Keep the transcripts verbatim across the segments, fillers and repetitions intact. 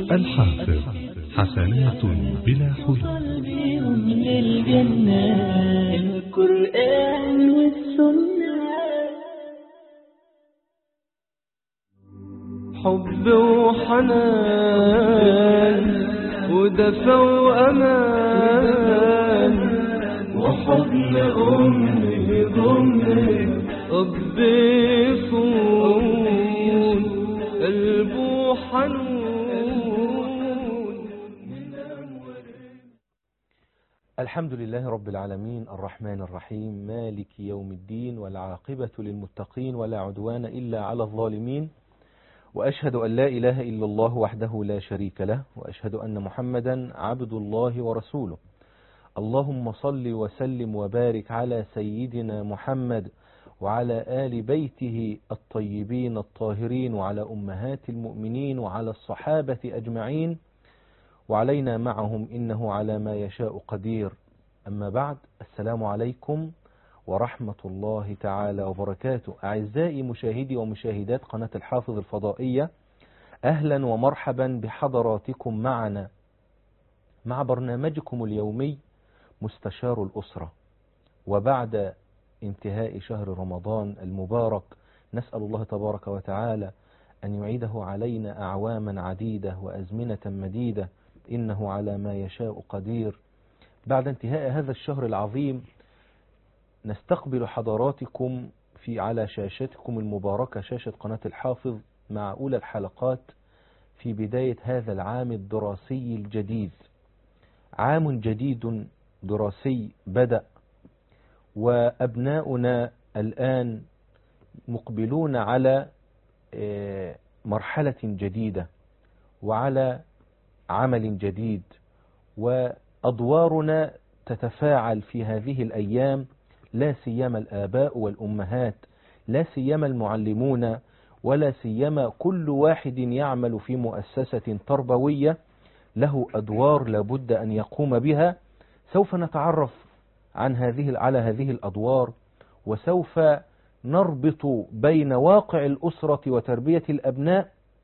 الحافظ حسنات بلا حدود. للجنة القرآن والسنة، حب وحنان ودفى وأمان وحضن أمي ضمي ربي يصون قلبه حنون. الحمد لله رب العالمين الرحمن الرحيم مالك يوم الدين، والعاقبة للمتقين ولا عدوان إلا على الظالمين، وأشهد أن لا إله إلا الله وحده لا شريك له، وأشهد أن محمدا عبد الله ورسوله. اللهم صل وسلم وبارك على سيدنا محمد وعلى آل بيته الطيبين الطاهرين، وعلى أمهات المؤمنين، وعلى الصحابة أجمعين، وعلينا معهم إنه على ما يشاء قدير. أما بعد، السلام عليكم ورحمة الله تعالى وبركاته. أعزائي مشاهدي ومشاهدات قناة الحافظ الفضائية، أهلا ومرحبا بحضراتكم معنا مع برنامجكم اليومي مستشار الأسرة. وبعد انتهاء شهر رمضان المبارك، نسأل الله تبارك وتعالى أن يعيده علينا أعواما عديدة وأزمنة مديدة، إنه على ما يشاء قدير. بعد انتهاء هذا الشهر العظيم، نستقبل حضراتكم في على شاشتكم المباركة، شاشة قناة الحافظ، مع أولى الحلقات في بداية هذا العام الدراسي الجديد. عام جديد دراسي بدأ، وأبناؤنا الآن مقبلون على مرحلة جديدة وعلى عمل جديد، وأدوارنا تتفاعل في هذه الأيام، لا سيما الآباء والأمهات، لا سيما المعلمون، ولا سيما كل واحد يعمل في مؤسسة تربوية له أدوار لابد أن يقوم بها. سوف نتعرف عن هذه على هذه الأدوار، وسوف نربط بين واقع الأسرة وتربية الأبناء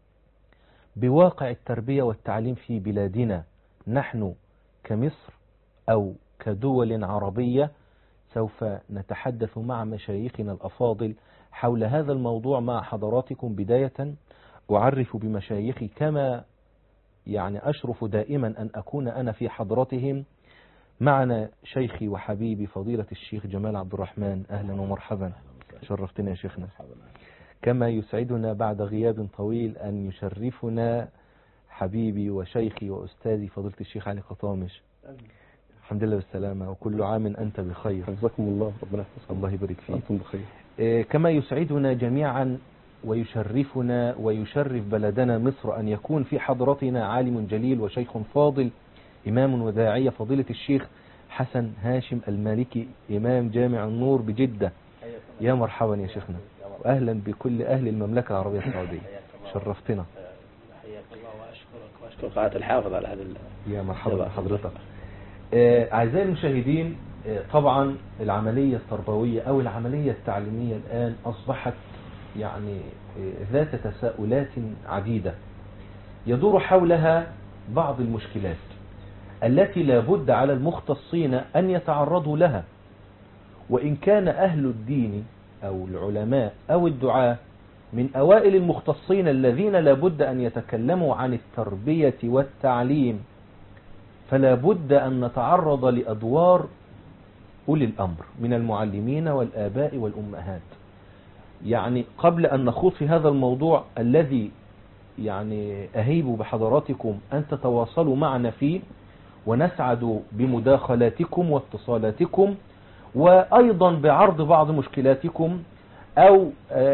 بواقع التربية والتعليم في بلادنا نحن كمصر أو كدول عربية. سوف نتحدث مع مشايخنا الأفاضل حول هذا الموضوع مع حضراتكم. بداية أعرف بمشايخي كما يعني أشرف دائما أن أكون أنا في حضرتهم. معنا شيخي وحبيبي فضيلة الشيخ جمال عبد الرحمن، أهلا ومرحبا، شرفتنا يا شيخنا. كما يسعدنا بعد غياب طويل أن يشرفنا حبيبي وشيخي وأستاذي فضيلة الشيخ علي قطامش. الحمد لله بالسلامة، وكل عام أنت بخير. حفظكم الله، ربنا يحفظكم. الله يبارك فيك. أنتم بخير. كما يسعدنا جميعا ويشرفنا ويشرف بلدنا مصر أن يكون في حضرتنا عالم جليل وشيخ فاضل، إمام وداعية، فضيلة الشيخ حسن هاشم المالكي، إمام جامع النور بجدة. يا مرحبا يا شيخنا، وأهلا بكل أهل المملكة العربية السعودية، شرفتنا. حياك الله، وأشكرك وأشكر قناة الحافظ على هذا. يا مرحبا بحضرتك. أعزائي المشاهدين، طبعا العملية التربوية أو العملية التعليمية الآن أصبحت يعني ذات تساؤلات عديدة، يدور حولها بعض المشكلات التي لا بد على المختصين أن يتعرضوا لها. وإن كان أهل الدين أو العلماء أو الدعاة من أوائل المختصين الذين لا بد أن يتكلموا عن التربية والتعليم، فلا بد أن نتعرض لأدوار أولي الأمر من المعلمين والآباء والأمهات. يعني قبل أن نخوض في هذا الموضوع الذي يعني أهيب بحضراتكم أن تتواصلوا معنا فيه، ونسعد بمداخلاتكم واتصالاتكم، وأيضا بعرض بعض مشكلاتكم أو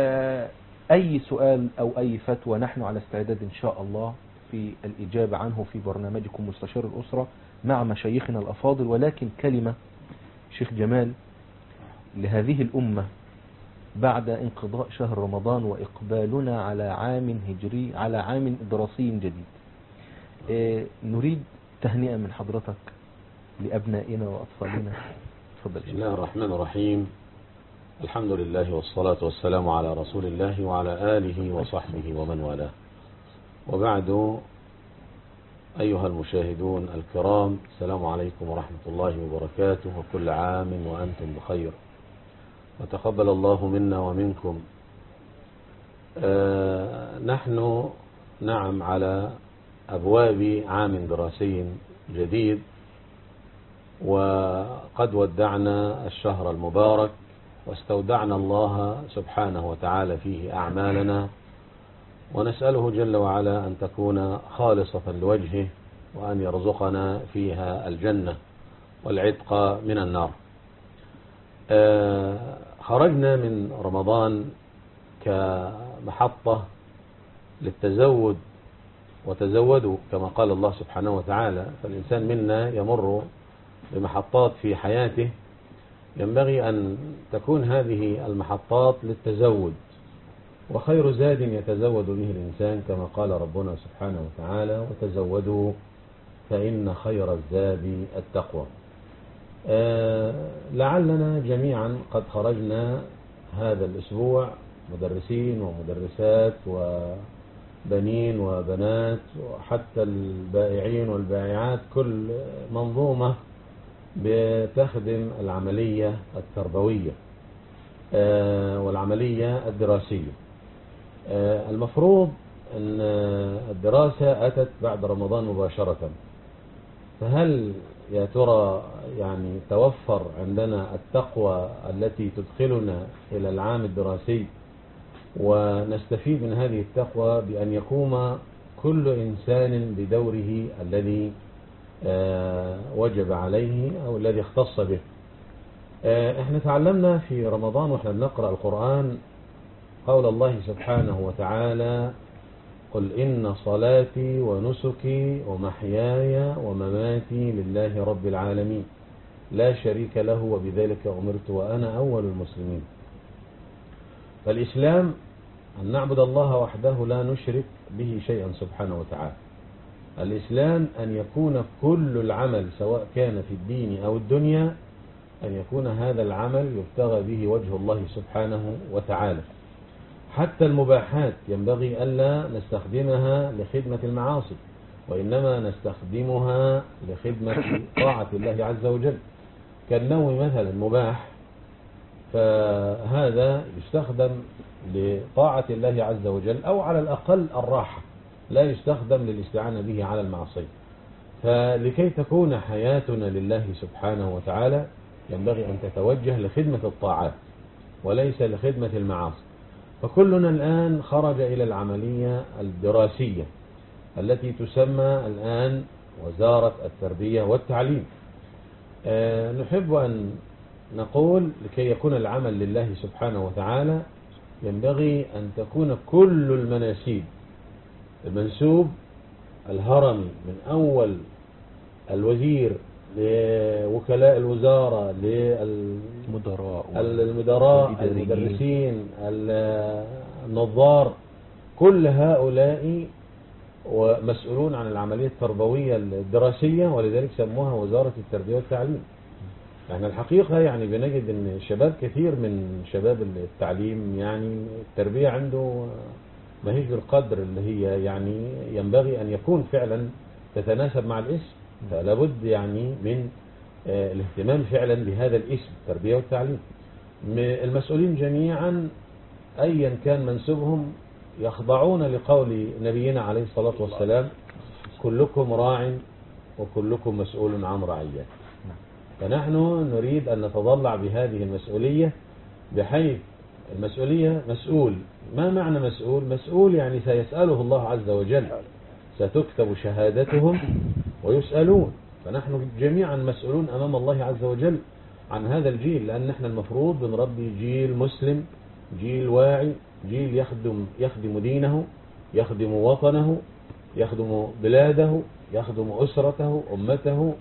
أي سؤال أو أي فتوى، نحن على استعداد إن شاء الله في الإجابة عنه في برنامجكم مستشار الأسرة مع مشايخنا الأفاضل. ولكن كلمة شيخ جمال لهذه الأمة بعد انقضاء شهر رمضان وإقبالنا على عام هجري، على عام دراسي جديد. نريد تهنئة من حضرتك لأبنائنا وأطفالنا. تفضل. بسم الله الرحمن الرحيم، الحمد لله والصلاة والسلام على رسول الله وعلى آله وصحبه ومن والاه، وبعد. أيها المشاهدون الكرام، السلام عليكم ورحمة الله وبركاته، وكل عام وأنتم بخير، وتقبل الله منا ومنكم. آه نحن نعم على أبواب عام دراسي جديد، وقد ودعنا الشهر المبارك واستودعنا الله سبحانه وتعالى فيه أعمالنا، ونسأله جل وعلا أن تكون خالصة لوجهه، وأن يرزقنا فيها الجنة والعتق من النار. آه خرجنا من رمضان كمحطة للتزود، وتزودوا كما قال الله سبحانه وتعالى، فالإنسان منا يمر بمحطات في حياته، ينبغي أن تكون هذه المحطات للتزود، وخير زاد يتزود به الإنسان كما قال ربنا سبحانه وتعالى: وتزودوا فإن خير الزاد التقوى. آه لعلنا جميعا قد خرجنا هذا الأسبوع مدرسين ومدرسات وبنين وبنات، وحتى البائعين والبائعات، كل منظومة بتخدم العملية التربوية آه والعملية الدراسية. آه المفروض أن الدراسة أتت بعد رمضان مباشرة، فهل يا ترى يعني توفر عندنا التقوى التي تدخلنا إلى العام الدراسي، ونستفيد من هذه التقوى بأن يقوم كل إنسان بدوره الذي آه وجب عليه أو الذي اختص به؟ آه احنا تعلمنا في رمضان واحنا بنقرأ القرآن قول الله سبحانه وتعالى: قل إن صلاتي ونسكي ومحياي ومماتي لله رب العالمين لا شريك له وبذلك أمرت وأنا أول المسلمين. فالإسلام أن نعبد الله وحده لا نشرك به شيئا سبحانه وتعالى. الإسلام أن يكون كل العمل سواء كان في الدين أو الدنيا أن يكون هذا العمل يبتغى به وجه الله سبحانه وتعالى. حتى المباحات ينبغي ألا نستخدمها لخدمة المعاصي، وإنما نستخدمها لخدمة طاعة الله عز وجل. كالنوم مثلا مباح، فهذا يستخدم لطاعة الله عز وجل، أو على الأقل الراحة، لا يستخدم للاستعانة به على المعصية. فلكي تكون حياتنا لله سبحانه وتعالى ينبغي أن تتوجه لخدمة الطاعات وليس لخدمة المعاصي. فكلنا الآن خرج إلى العملية الدراسية التي تسمى الآن وزارة التربية والتعليم. أه نحب أن نقول لكي يكون العمل لله سبحانه وتعالى ينبغي أن تكون كل المناسيب، المنسوب الهرمي من أول الوزير لوكلاء الوزارة للمدراء المدراء المدرسين النظار، كل هؤلاء ومسؤولون عن العملية التربوية الدراسية، ولذلك سموها وزارة التربية والتعليم. يعني الحقيقة يعني بنجد ان شباب كثير من شباب التعليم يعني التربية عنده ما هيش بالقدر اللي هي يعني ينبغي أن يكون فعلا تتناسب مع الاسم. فلا بد يعني من آه الاهتمام فعلا بهذا الاسم التربية والتعليم. المسؤولين جميعا أيا كان منسوبهم يخضعون لقول نبينا عليه الصلاة والسلام: كلكم راع وكلكم مسؤول عن رعيته. فنحن نريد أن نتضلع بهذه المسؤولية، بحيث المسؤولية مسؤول. ما معنى مسؤول؟ مسؤول يعني سيسأله الله عز وجل، ستكتب شهادتهم ويسألون. فنحن جميعا مسؤولون أمام الله عز وجل عن هذا الجيل، لأن نحن المفروض بنربي جيل مسلم، جيل واعي، جيل يخدم يخدم دينه، يخدم وطنه، يخدم بلاده، يخدم أسرته، أمته،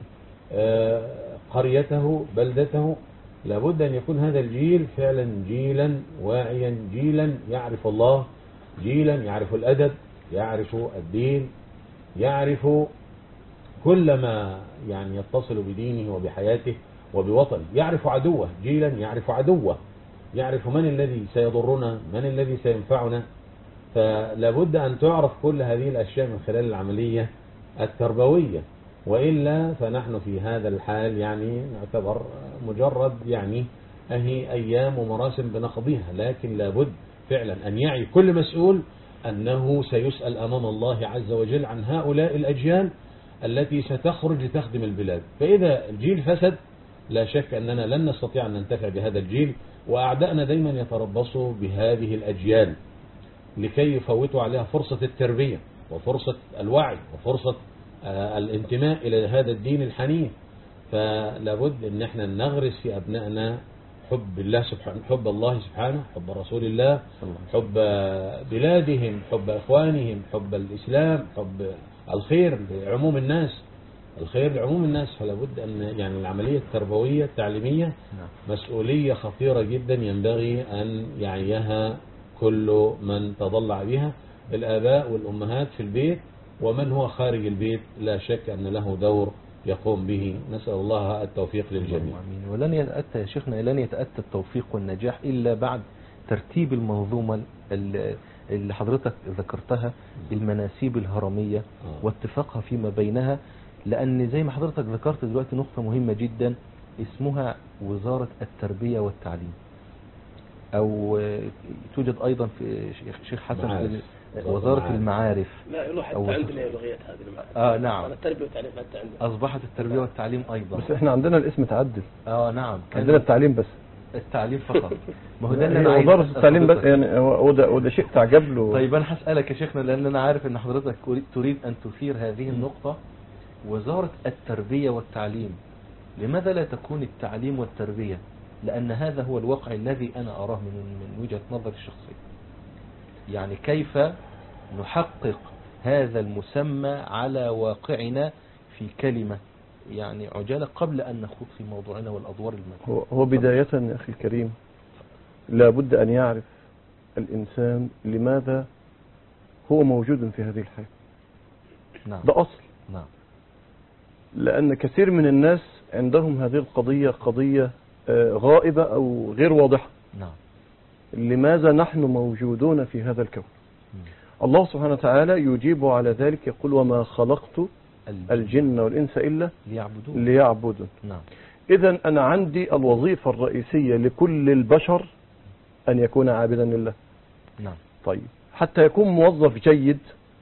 قريته، بلدته. لابد أن يكون هذا الجيل فعلا جيلا واعيا، جيلا يعرف الله، جيلا يعرف الأدب، يعرف الدين، يعرف كل ما يعني يتصل بدينه وبحياته وبوطنه، يعرف عدوه، جيلا يعرف عدوه، يعرف من الذي سيضرنا، من الذي سينفعنا. فلابد أن تعرف كل هذه الأشياء من خلال العملية التربوية، وإلا فنحن في هذا الحال يعني نعتبر مجرد يعني أهي أيام ومراسم بنقضيها، لكن لابد فعلا أن يعي كل مسؤول أنه سيسأل أمام الله عز وجل عن هؤلاء الأجيال التي ستخرج لتخدم البلاد. فإذا الجيل فسد لا شك أننا لن نستطيع أن ننتفع بهذا الجيل، وأعدائنا دايما يتربصوا بهذه الأجيال لكي يفوتوا عليها فرصة التربية وفرصة الوعي وفرصة الانتماء إلى هذا الدين الحنيف. فلابد أن احنا نغرس في أبنائنا حب الله سبحانه، حب الله سبحانه، حب رسول الله، حب بلادهم، حب إخوانهم، حب الإسلام، حب الخير لعموم الناس، الخير لعموم الناس. فلا بد أن يعني العملية التربوية التعليمية مسؤولية خطيرة جدا ينبغي أن يعيها كل من تضلع بها، الآباء والأمهات في البيت ومن هو خارج البيت لا شك أن له دور يقوم به. نسأل الله التوفيق للجميع. ولن يتأتى يا شيخنا لن يتأتى التوفيق والنجاح إلا بعد ترتيب المنظومة اللي حضرتك ذكرتها، المناسيب الهرمية واتفاقها فيما بينها، لأن زي ما حضرتك ذكرت دلوقتي نقطة مهمة جدا اسمها وزارة التربية والتعليم، أو توجد أيضا في شيخ حسن معارف. وزارة معارف. المعارف. لا يروح حتى عندنا لغيات هذه المعارف. اه نعم. التربية والتعليم حتى عندنا. أصبحت التربية والتعليم أيضا. بس احنا عندنا الاسم تعدل. اه نعم. عندنا التعليم بس. التعليم فقط. ما هو ده اللي انا عايز وزارة التعليم بس يعني، وده وده شيء تعجب له. طيب أنا هسألك يا شيخنا لأن أنا عارف إن حضرتك تريد أن تثير هذه النقطة، وزارة التربية والتعليم، لماذا لا تكون التعليم والتربية؟ لأن هذا هو الواقع الذي أنا أراه من من وجهة نظري الشخصية. يعني كيف نحقق هذا المسمى على واقعنا في كلمة يعني عجالة قبل أن نخوض في موضوعنا والأدوار المادية. هو, هو بداية يا أخي الكريم لابد أن يعرف الإنسان لماذا هو موجود في هذه الحياة. نعم. ده أصل. نعم. لأن كثير من الناس عندهم هذه القضية قضية غائبة أو غير واضحة. نعم. لماذا نحن موجودون في هذا الكون؟ الله سبحانه وتعالى يجيب على ذلك يقول وما خلقت الجن والإنس إلا ليعبدون. ليعبدون. نعم. إذن أنا عندي الوظيفة الرئيسية لكل البشر أن يكون عابدا لله. نعم. طيب حتى يكون موظف جيد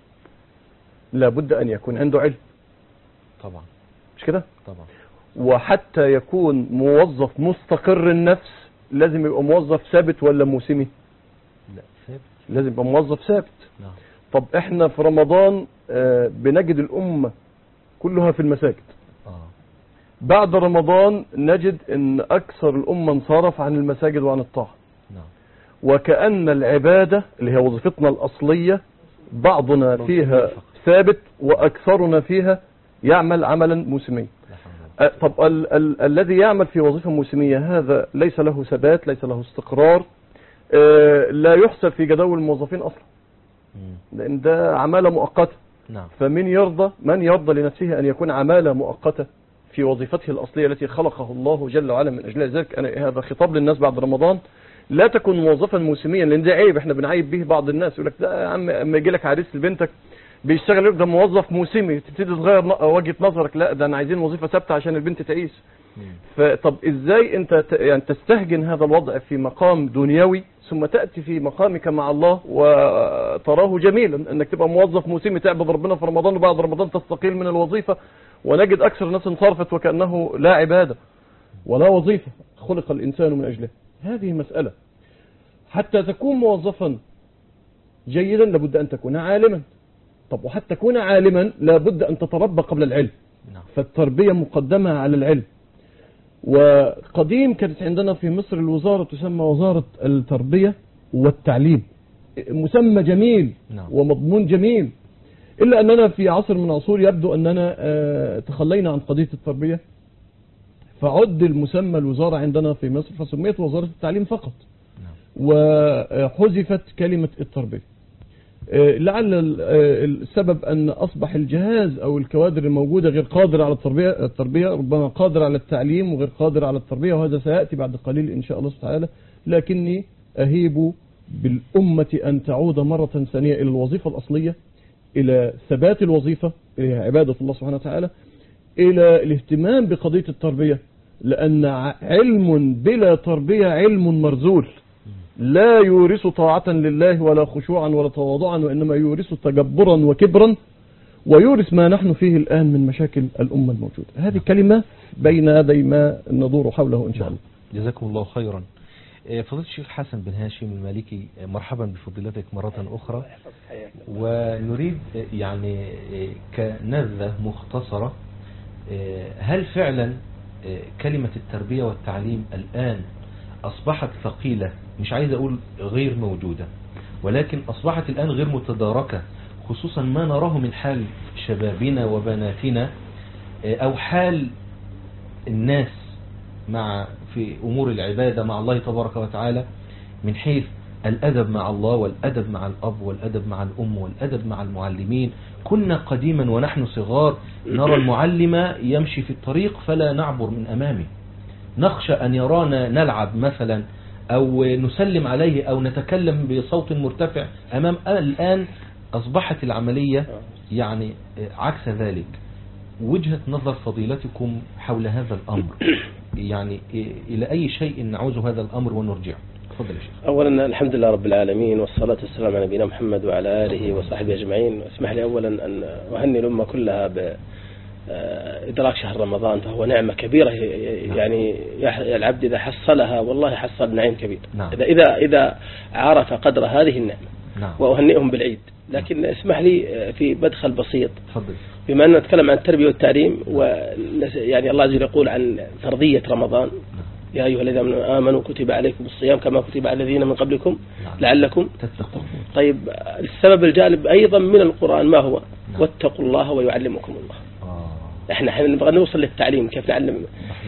لابد أن يكون عنده علم. طبعا. مش كده؟ طبعا. وحتى يكون موظف مستقر النفس لازم يبقى موظف ثابت ولا موسمي؟ لا ثابت. لازم يبقى موظف ثابت. نعم. طب احنا في رمضان آه بنجد الأمة كلها في المساجد. آه. بعد رمضان نجد ان اكثر الأمة انصرف عن المساجد وعن الطاعة. نعم. وكأن العبادة اللي هي وظيفتنا الأصلية بعضنا فيها ثابت وأكثرنا فيها يعمل عملا موسميا. أه طب ال ال الذي يعمل في وظيفة موسمية هذا ليس له ثبات، ليس له استقرار، أه لا يحسب في جدول الموظفين أصلا، لأن ده عمالة مؤقتة. نعم. فمن يرضى من يرضى لنفسه أن يكون عمالة مؤقتة في وظيفته الأصلية التي خلقه الله جل وعلا من أجل ذلك. أنا هذا خطاب للناس بعد رمضان، لا تكن موظفا موسميا، لأن ده عيب احنا بنعيب به بعض الناس. يقول لك ده يا عم اما يجي لك عريس لبنتك بيشتغل يقول ده موظف موسمي، تبتدي تغير وجهة نظرك، لا ده انا عايزين وظيفة ثابتة عشان البنت تعيش. فطب ازاي انت يعني تستهجن هذا الوضع في مقام دنيوي ثم تأتي في مقامك مع الله وتراه جميلا انك تبقى موظف موسمي تعبد ربنا في رمضان وبعد رمضان تستقيل من الوظيفة، ونجد اكثر الناس انصرفت وكأنه لا عبادة ولا وظيفة خلق الانسان من اجله. هذه مسألة. حتى تكون موظفا جيدا لابد ان تكون عالما. طب وحتى تكون عالما لابد ان تتربى قبل العلم. فالتربية مقدمة على العلم. وقديم كانت عندنا في مصر الوزارة تسمى وزارة التربية والتعليم، مسمى جميل ومضمون جميل، إلا أننا في عصر من العصور يبدو أننا تخلينا عن قضية التربية، فعد المسمى الوزارة عندنا في مصر فسميت وزارة التعليم فقط، وحذفت كلمة التربية. لعل السبب أن أصبح الجهاز أو الكوادر الموجودة غير قادرة على التربية التربية ربما قادر على التعليم وغير قادر على التربية، وهذا سيأتي بعد قليل إن شاء الله تعالى. لكني أهيب بالأمة أن تعود مرة ثانية إلى الوظيفة الأصلية إلى ثبات الوظيفة، إلى عبادة الله سبحانه وتعالى، إلى الاهتمام بقضية التربية، لأن علم بلا تربية علم مرذول لا يورث طاعة لله ولا خشوعا ولا تواضعا، وإنما يورث تجبرا وكبرا، ويورث ما نحن فيه الآن من مشاكل الأمة الموجودة. هذه كلمة بين يدي ما ندور حوله إن شاء الله. جزاكم الله خيرا. فضيلة الشيخ حسن بن هاشم المالكي، مرحبا بفضيلتك مرة أخرى، ونريد يعني كنبذة مختصرة، هل فعلا كلمة التربية والتعليم الآن أصبحت ثقيلة، مش عايز أقول غير موجودة، ولكن أصبحت الآن غير متداركة، خصوصا ما نراه من حال شبابنا وبناتنا أو حال الناس مع في أمور العبادة مع الله تبارك وتعالى، من حيث الأدب مع الله والأدب مع الأب والأدب مع الأم والأدب مع المعلمين. كنا قديما ونحن صغار نرى المعلم يمشي في الطريق فلا نعبر من أمامه، نخشى أن يرانا نلعب مثلا أو نسلم عليه أو نتكلم بصوت مرتفع أمام. الآن أصبحت العملية يعني عكس ذلك. وجهة نظر فضيلتكم حول هذا الأمر، يعني إلى أي شيء نعوز هذا الأمر ونرجع؟ تفضل يا شيخ. أولا الحمد لله رب العالمين، والصلاة والسلام على نبينا محمد وعلى آله وصحبه أجمعين. اسمح لي أولا أن أهني الأمة كلها بإدراك شهر رمضان، فهو نعمة كبيرة يعني العبد إذا حصلها والله حصل نعيم كبير. نعم. إذا إذا إذا عرف قدر هذه النعمة. نعم. وأهنئهم بالعيد. لكن اسمح لي في مدخل بسيط، تفضل. بما أن نتكلم عن التربية والتعليم، ويعني الله عز وجل يقول عن فرضية رمضان: يا أيها الذين آمنوا كتب عليكم الصيام كما كتب على الذين من قبلكم لعلكم تتقون. طيب السبب الجالب أيضا من القرآن ما هو؟ نعم. واتقوا الله ويعلمكم الله. آه. احنا احنا نبغى نوصل للتعليم، كيف نعلم،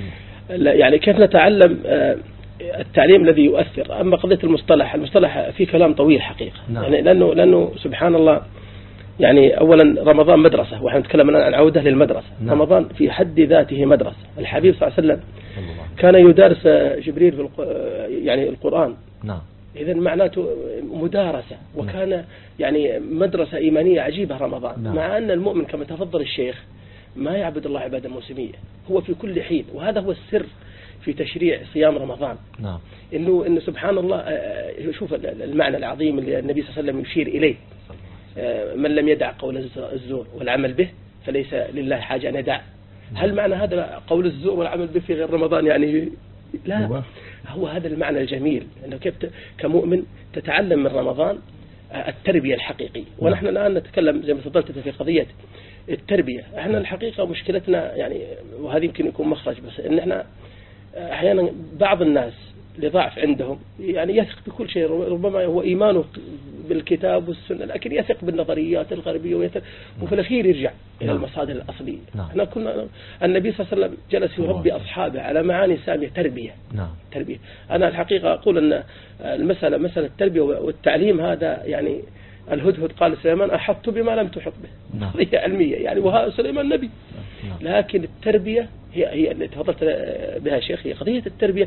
يعني كيف نتعلم التعليم الذي يؤثر. أما قضية المصطلح، المصطلح فيه كلام طويل حقيقة. نعم. يعني لأنه لأنه سبحان الله، يعني أولا رمضان مدرسة، ونحن نتكلم عن العودة للمدرسة. نعم. رمضان في حد ذاته مدرسة. الحبيب صلى الله عليه وسلم كان يدارس جبريل في الق... يعني القرآن. نعم. إذن معناته مدارسة، وكان يعني مدرسة إيمانية عجيبة رمضان. نعم. مع أن المؤمن كما تفضل الشيخ ما يعبد الله عبادة موسمية، هو في كل حين، وهذا هو السر في تشريع صيام رمضان. نعم. إنه إنه سبحان الله، شوف المعنى العظيم اللي النبي صلى الله عليه وسلم يشير إليه: من لم يدع قول الزور والعمل به فليس لله حاجة أن يدع. هل معنى هذا قول الزور والعمل به في غير رمضان يعني؟ لا، هو هذا المعنى الجميل، أنه كيف كمؤمن تتعلم من رمضان التربية الحقيقية. ونحن الآن نتكلم زي ما تفضلت في قضية التربية. احنا الحقيقة مشكلتنا يعني، وهذا يمكن يكون مخرج، بس ان احنا احيانا بعض الناس لضعف عندهم يعني يثق بكل شيء، ربما هو إيمانه بالكتاب والسنة، لكن يثق بالنظريات الغربية ويثق، وفي الأخير يرجع إلى المصادر الأصلية. نعم. احنا كنا النبي صلى الله عليه وسلم جلس يربي أصحابه على معاني سامية، تربية. نعم. تربية. أنا الحقيقة أقول أن المسألة مسألة التربية والتعليم هذا يعني الهدهد قال سليمان أحط بما لم تحط به. نعم. هي علمية يعني، وها سليمان نبي. نعم. لكن التربية هي هي اللي تفضلت بها شيخ، هي قضية التربية.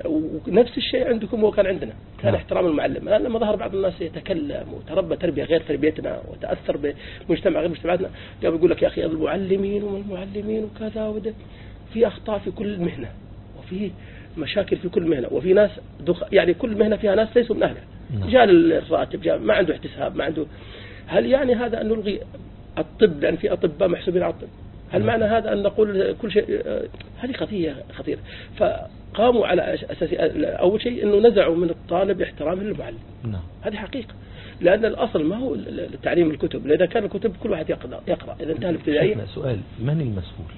ونفس الشيء عندكم وكان عندنا، كان نعم. احترام المعلم. الآن لما ظهر بعض الناس يتكلم وتربى تربية غير تربيتنا وتأثر بمجتمع غير مجتمعاتنا، قام يقول لك يا أخي المعلمين والمعلمين وكذا وده، في أخطاء في كل مهنة، وفي مشاكل في كل مهنة، وفي ناس دخ... يعني كل مهنة فيها ناس ليسوا من أهلها. نعم. جاء الراتب، جاء ما عنده احتساب، ما عنده. هل يعني هذا أن نلغي الطب لأن في أطباء محسوبين على الطب؟ هل معنى هذا أن نقول كل شيء؟ هذه قضية خطيرة. فقاموا على أساس أول شيء أنه نزعوا من الطالب احترامه للمعلم. نعم. هذه حقيقة، لأن الأصل ما هو التعليم الكتب، لأن كان الكتب كل واحد يقرأ يقرأ إذا انتهى الابتدائية. سؤال: من المسؤول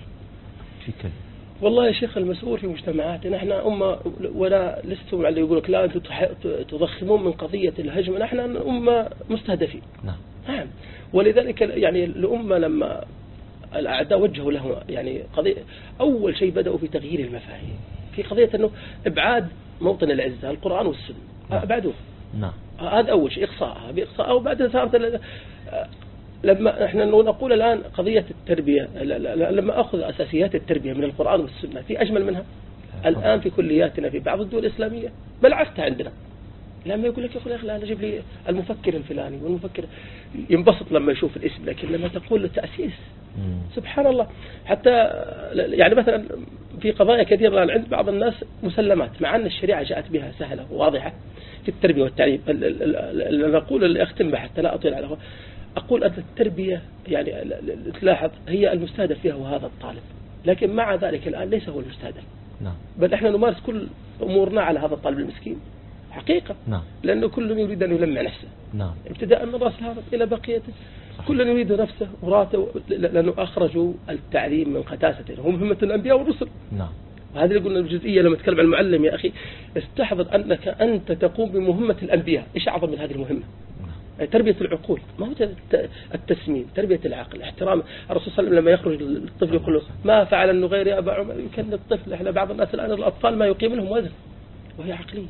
في كلمة؟ والله يا شيخ المسؤول في مجتمعاتنا، نحن أمة، ولا لستم على يقول لك لا أنتم تضخمون من قضية الهجم، نحن أمة مستهدفين. نعم. نعم. ولذلك يعني الأمة لما الأعداء وجهوا له يعني قضية، أول شيء بدأوا في تغيير المفاهيم في قضية أنه إبعاد موطن العزة القرآن والسنة. نعم. أبعدوه. نعم. هذا أول شيء، إقصاءها بإقصاء. أو بعد صارت لما احنا نقول الآن قضية التربية، لما أخذ أساسيات التربية من القرآن والسنة في أجمل منها الآن في كلياتنا في بعض الدول الإسلامية، بل عفتها عندنا. لما يقول لك يا أخي لا نجيب لي المفكر الفلاني والمفكر ينبسط لما يشوف الاسم، لكن لما تقول التأسيس سبحان الله. حتى يعني مثلا في قضايا كثيرة عند بعض الناس مسلمات، مع أن الشريعة جاءت بها سهلة وواضحة في التربية والتعليم. اللي أقول اللي أختم حتى لا أطيل على أقول أن التربية يعني تلاحظ هي المستهدف فيها وهذا الطالب، لكن مع ذلك الآن ليس هو المستهدف. نعم. بل إحنا نمارس كل أمورنا على هذا الطالب المسكين حقيقة. نعم. لأنه كل يريد أن يلمع نفسه. نعم. ابتداء من رأس الهرم إلى بقيته. صحيح. كل يريد نفسه وراته، لأنه أخرجوا التعليم من قتاسته، هم مهمة الأنبياء والرسل. نعم. وهذه اللي قلنا الجزئية لما نتكلم عن المعلم يا أخي استحضر أنك أنت تقوم بمهمة الأنبياء. إيش أعظم من هذه المهمة؟ نعم. تربية العقول، ما هو التسمين، تربية العقل، احترام الرسول صلى الله عليه وسلم. لما يخرج الطفل يقول له ما فعل النغير يا أبا عمر، يمكن الطفل، إحنا بعض الناس الآن الأطفال ما يقيم لهم وزن وهي عقلية.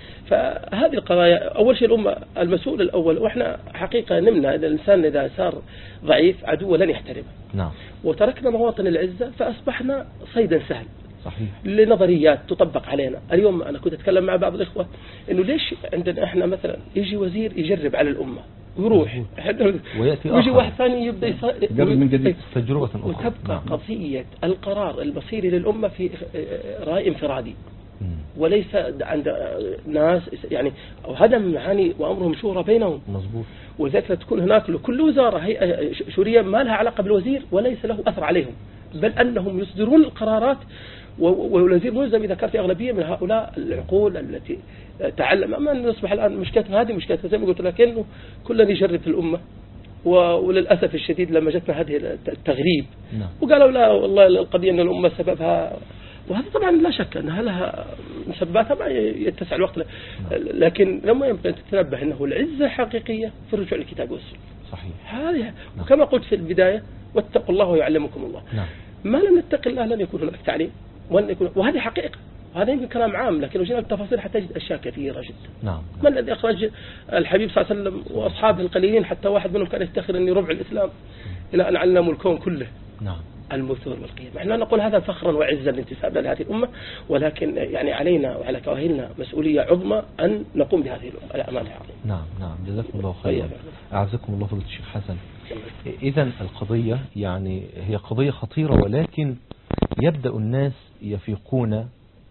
فهذه القضايا أول شيء الأمة المسؤول الأول، وإحنا حقيقة نمنا إذا الإنسان إذا صار ضعيف عدوه لن يحترمه. نعم. وتركنا مواطن العزة فأصبحنا صيدا سهل. صحيح. لنظريات تطبق علينا. اليوم أنا كنت أتكلم مع بعض الإخوة إنه ليش عندنا إحنا مثلا يجي وزير يجرب على الأمة ويروح ويأتي ويجي واحد ثاني يبدأ يجرب من جديد تجربة أخرى، وتبقى نعم. قضية القرار المصيري للأمة في رأي انفرادي وليس عند ناس يعني هدم معاني وأمرهم شورى بينهم. مظبوط. وذلك تكون هناك لكل وزارة هيئة شورية ما لها علاقة بالوزير وليس له أثر عليهم، بل أنهم يصدرون القرارات، والوزير ملزم إذا كان في أغلبية من هؤلاء العقول التي تعلم. أما أن نصبح الآن مشكلتنا هذه مشكلتنا زي ما قلت لك إنه كلنا يجرب في الأمة، وللأسف الشديد لما جتنا هذه التغريب نعم. وقالوا لا والله القضية أن الأمة سببها، وهذا طبعا لا شك أنها لها مسبباتها ما يتسع الوقت له. لكن لما يمكن تتنبه أنه العزة حقيقية في الرجوع للكتاب والسنة. صحيح. هذه نعم. وكما قلت في البداية واتقوا الله ويعلمكم الله. نعم. ما لم نتقي الله لن يكون هناك تعليم، ولن يكون، وهذه حقيقة. وهذا يمكن كلام عام، لكن لو جينا بالتفاصيل حتى تجد أشياء كثيرة جدا. نعم. من الذي أخرج الحبيب صلى الله عليه وسلم وأصحابه القليلين حتى واحد منهم كان يفتخر أني ربع الإسلام إلى أن علموا الكون كله. نعم. المثور والقيم. احنا نقول هذا فخرا وعزا لانتسابنا لهذه الأمة، ولكن يعني علينا وعلى كواهلنا مسؤولية عظمى أن نقوم بهذه الأمة على أمانة عظيمة. نعم نعم جزاكم الله خيرا. أعزكم الله فضيلة الشيخ حسن. إذا القضية يعني هي قضية خطيرة، ولكن يبدأ الناس يفيقون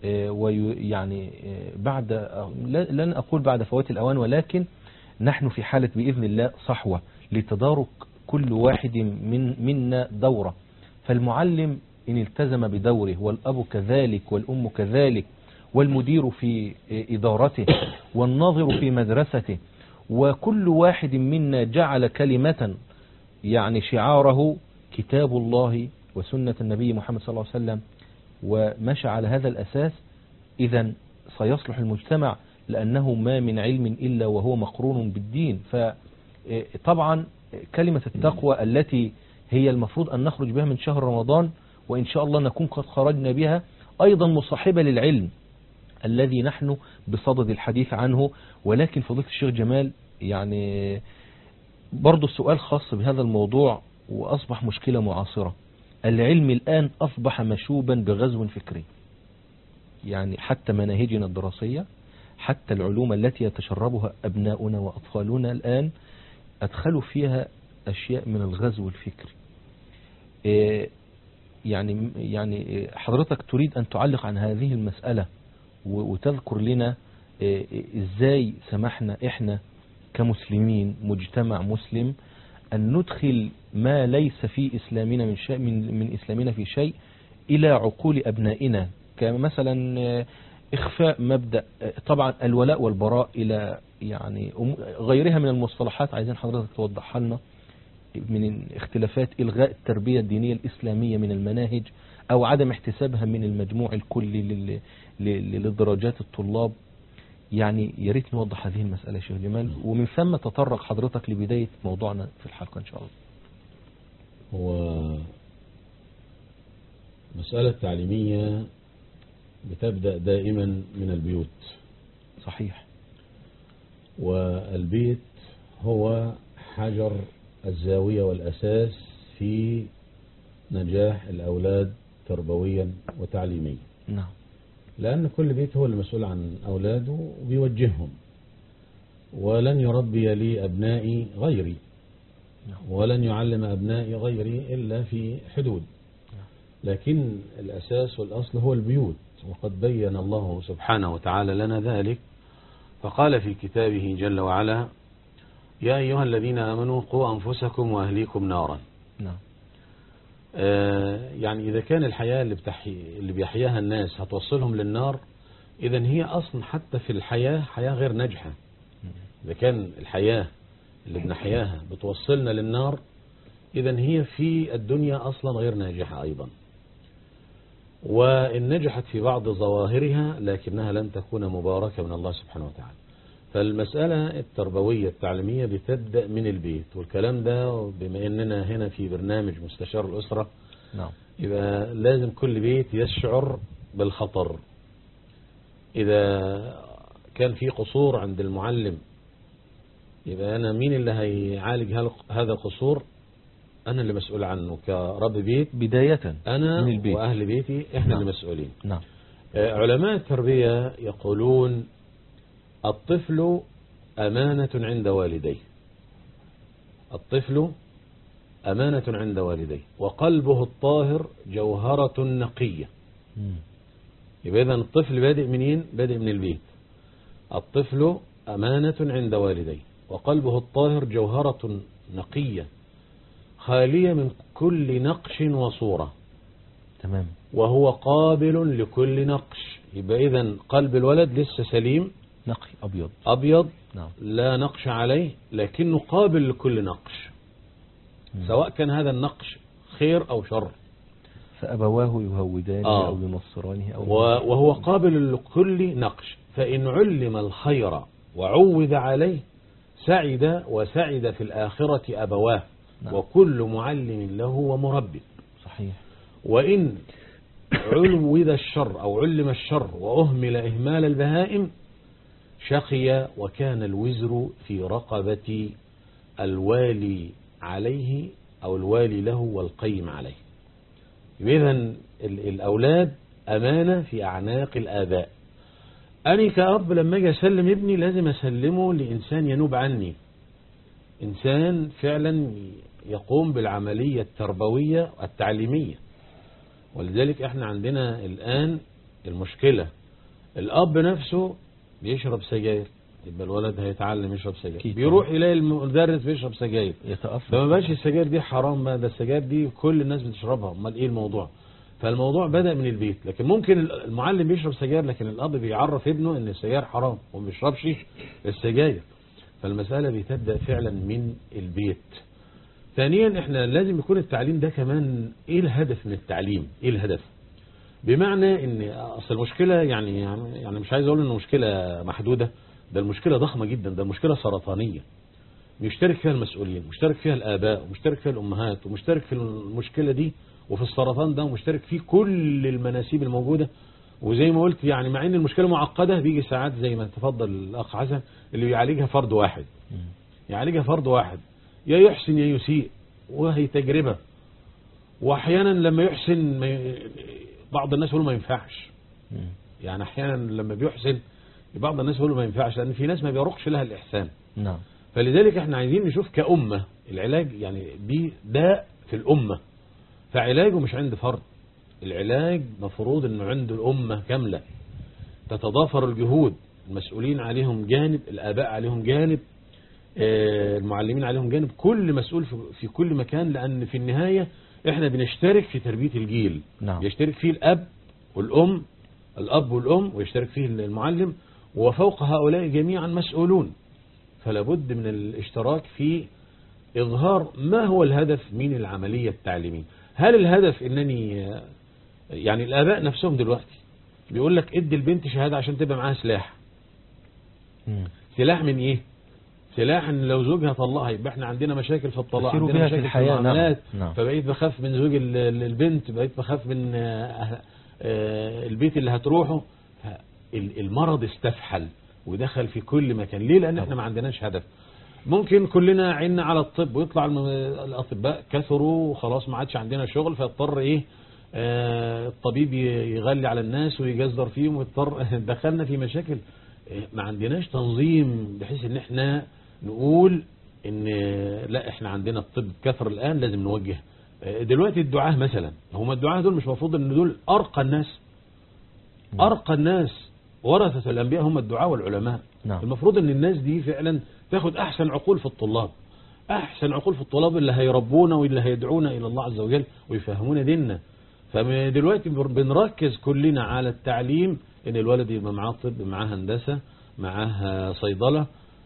ويعني بعد لن أقول بعد فوات الأوان، ولكن نحن في حالة بإذن الله صحوة لتدارك كل واحد من منا دورة. فالمعلم إن التزم بدوره، والأب كذلك، والأم كذلك، والمدير في إدارته، والناظر في مدرسته، وكل واحد منا جعل كلمة يعني شعاره كتاب الله وسنة النبي محمد صلى الله عليه وسلم، ومشى على هذا الأساس، إذن سيصلح المجتمع، لأنه ما من علم إلا وهو مقرون بالدين. فطبعا كلمة التقوى التي هي المفروض أن نخرج بها من شهر رمضان، وإن شاء الله نكون قد خرجنا بها، أيضا مصاحبة للعلم الذي نحن بصدد الحديث عنه. ولكن فضيلة الشيخ جمال يعني برضو السؤال خاص بهذا الموضوع، وأصبح مشكلة معاصرة. العلم الآن أصبح مشوبا بغزو فكري، يعني حتى مناهجنا الدراسية، حتى العلوم التي يتشربها أبناؤنا وأطفالنا الآن أدخلوا فيها أشياء من الغزو الفكري. يعني يعني حضرتك تريد أن تعلق عن هذه المسألة وتذكر لنا إزاي سمحنا إحنا كمسلمين، مجتمع مسلم، أن ندخل ما ليس في إسلامنا من شيء من, من إسلامنا في شيء إلى عقول أبنائنا، كمثلا إخفاء مبدأ طبعا الولاء والبراء إلى يعني غيرها من المصطلحات. عايزين حضرتك توضحها لنا من اختلافات إلغاء التربية الدينية الإسلامية من المناهج، أو عدم احتسابها من المجموع الكلي لدرجات الطلاب. يعني يا ريت نوضح هذه المسألة يا شيخ جمال، ومن ثم تطرق حضرتك لبداية موضوعنا في الحلقة إن شاء الله. هو مسألة تعليمية بتبدأ دائما من البيوت. صحيح. والبيت هو حجر الزاوية والأساس في نجاح الأولاد تربويا وتعليميا. نعم. لأن كل بيت هو المسؤول عن أولاده وبيوجههم. ولن يربي لي أبنائي غيري، ولن يعلم أبنائي غيري إلا في حدود. لكن الأساس والأصل هو البيوت، وقد بين الله سبحانه وتعالى لنا ذلك، فقال في كتابه جل وعلا: يا أيها الذين آمنوا قوا أنفسكم وأهليكم نارا. نعم. آه يعني إذا كان الحياة اللي, بتحي... اللي بيحياها الناس هتوصلهم للنار، إذن هي أصلا حتى في الحياة حياة غير ناجحة. إذا كان الحياة اللي بنحياها بتوصلنا للنار، إذن هي في الدنيا أصلا غير ناجحة أيضا، وإن نجحت في بعض ظواهرها لكنها لن تكون مباركة من الله سبحانه وتعالى. فالمسألة التربوية التعليمية بتبدأ من البيت، والكلام ده بما أننا هنا في برنامج مستشار الأسرة، نعم، يبقى لازم كل بيت يشعر بالخطر. إذا كان في قصور عند المعلم، يبقى أنا مين اللي هيعالج هذا القصور؟ أنا اللي مسؤول عنه كرب بيت بداية أنا من البيت. وأهل بيتي إحنا نعم. اللي مسؤولين. نعم. علماء التربية يقولون الطفل أمانة عند والديه، الطفل أمانة عند والديه وقلبه الطاهر جوهرة نقية. يبقى إذن الطفل بادئ منين؟ بادئ من البيت. الطفل أمانة عند والديه وقلبه الطاهر جوهرة نقية خالية من كل نقش وصورة. تمام. وهو قابل لكل نقش. يبقى إذن قلب الولد لسه سليم، نقي أبيض أبيض، نعم. لا نقش عليه، لكنه قابل لكل نقش، مم. سواء كان هذا النقش خير أو شر. فأبواه يهودانه آه. أو ينصرانه أو وهو قابل لكل نقش، فإن علم الخير وعوذ عليه سعد، وسعد في الآخرة أبواه. نعم. وكل معلم له ومربي. صحيح. وإن علوذ الشر أو علم الشر وأهمل إهمال البهائم شقي، وكان الوزر في رقبة الوالي عليه أو الوالي له والقيم عليه. إذن الأولاد أمانة في أعناق الآباء. أنا كأب لما أجي أسلم ابني لازم أسلمه لإنسان ينوب عني، إنسان فعلا يقوم بالعملية التربوية التعليمية. ولذلك احنا عندنا الآن المشكلة الأب نفسه بيشرب سجاير، يبقى الولد هيتعلم يشرب سجاير، بيروح يلاقي المدرس بيشرب سجاير، يتأثر. فما بقاش السجاير دي حرام بقى، ده السجاير دي كل الناس بتشربها، امال ايه الموضوع؟ فالموضوع بدأ من البيت. لكن ممكن المعلم بيشرب سجاير لكن الأب بيعرف ابنه ان السجاير حرام وما بيشربش السجاير. فالمسألة بتبدأ فعلا من البيت. ثانيا احنا لازم يكون التعليم ده كمان ايه الهدف من التعليم؟ ايه الهدف؟ بمعنى ان اصل المشكلة يعني يعني مش عايز اقول ان مشكلة محدودة، ده المشكلة ضخمة جدا، ده المشكلة سرطانية مشترك فيها المسؤولين، مشترك فيها الآباء، ومشترك فيها الأمهات، ومشترك في المشكلة دي وفي السرطان ده، ومشترك فيه كل المناسيب الموجودة. وزي ما قلت يعني مع ان المشكلة معقدة، بيجي ساعات زي ما تفضل الأخ حسن اللي بيعالجها فرد واحد، يعالجها فرد واحد، يا يحسن يا يسيء، وهي تجربة. واحيانا لما يحسن بعض الناس يقولوا ما ينفعش، يعني احيانا لما بيحسن بعض الناس يقولوا ما ينفعش، لان في ناس ما بيروقش لها الإحسان. نعم. فلذلك احنا عايزين نشوف كأمة العلاج، يعني دي داء في الأمة، فعلاجه مش عند فرد، العلاج مفروض انه عند الأمة كاملة، تتضافر الجهود، المسؤولين عليهم جانب، الآباء عليهم جانب، المعلمين عليهم جانب، كل مسؤول في كل مكان، لأن في النهاية احنا بنشترك في تربية الجيل. نعم. يشترك فيه الأب والأم، الأب والأم، ويشترك فيه المعلم، وفوق هؤلاء جميعا مسؤولون. فلا بد من الاشتراك في إظهار ما هو الهدف من العملية التعليمية. هل الهدف انني يعني الآباء نفسهم دلوقتي بيقول لك ادي البنت شهادة عشان تبقى معاها سلاح. مم. سلاح من ايه؟ سلاح ان لو زوجها طلقها، يبقى احنا عندنا مشاكل في الطلاق، يسيروا عندنا بها في مشاكل في الحياة. المعاملات. نعم. فبقيت بخاف من زوج ال- البنت، بقيت بخاف من آه، آه، البيت اللي هتروحه. ال- المرض استفحل ودخل في كل مكان. ليه؟ لان احنا ما عندناش هدف. ممكن كلنا عنا على الطب، ويطلع الم- الاطباء كثروا وخلاص ما عادش عندنا شغل، فيضطر ايه آه، الطبيب ي- يغلي على الناس ويجزر فيهم، ويضطر دخلنا في مشاكل ما عندناش تنظيم بحيث ان احنا نقول ان لا احنا عندنا الطب كثر الان لازم نوجه. دلوقتي الدعاة مثلا، هم الدعاة دول مش مفروض ان دول ارقى الناس؟ ارقى الناس ورثة الانبياء هم الدعاة والعلماء. نعم. المفروض ان الناس دي فعلا تاخد احسن عقول في الطلاب، احسن عقول في الطلاب اللي هيربونا واللي هيدعونا الى الله عز وجل ويفهمونا ديننا. فدلوقتي بنركز كلنا على التعليم، ان الولد يبقى معاه طب، معاه هندسة، معاه صيدلة،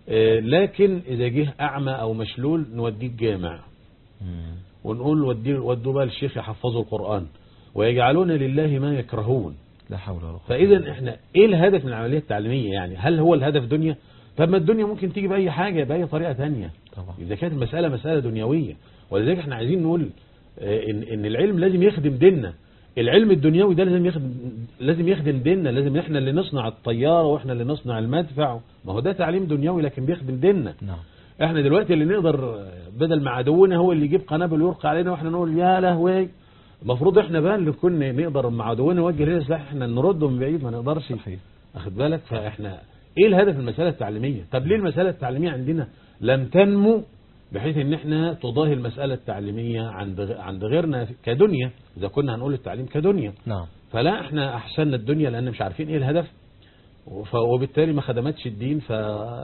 لكن اذا جه اعمى او مشلول نوديه الجامع ونقول وديه ودوا بقى الشيخ يحفظوا القرآن ويجعلون لله ما يكرهون. لا حول ولا قوة. فاذا احنا ايه الهدف من العملية التعليمية؟ يعني هل هو الهدف دنيا؟ طب ما الدنيا ممكن تيجي بأي حاجة بأي طريقة تانية طبعا. إذا كانت المسألة مسألة دنيوية. ولذلك احنا عايزين نقول إن, إن العلم لازم يخدم ديننا. العلم الدنيوي ده لازم يخدم لازم يخدم ديننا، لازم احنا اللي نصنع الطيارة واحنا اللي نصنع المدفع. ما هو ده تعليم دنيوي لكن بيخدم ديننا. نعم. احنا دلوقتي اللي نقدر بدل ما عدونا هو اللي يجيب قنابل ويرقى علينا واحنا نقول يا لهوي. المفروض احنا بقى اللي كنا نقدر مع عدونا نوجه لنا سلاح احنا نرده من بعيد، ما نقدرش. صحيح. اخد بالك؟ فاحنا ايه الهدف من المسألة التعليمية؟ طب ليه المسألة التعليمية عندنا لم تنمو بحيث ان احنا تضاهي المسألة التعليمية عند عند غيرنا كدنيا، اذا كنا هنقول التعليم كدنيا؟ نعم. فلا احنا احسننا الدنيا لان مش عارفين ايه الهدف، وبالتالي ما خدمتش الدين، ف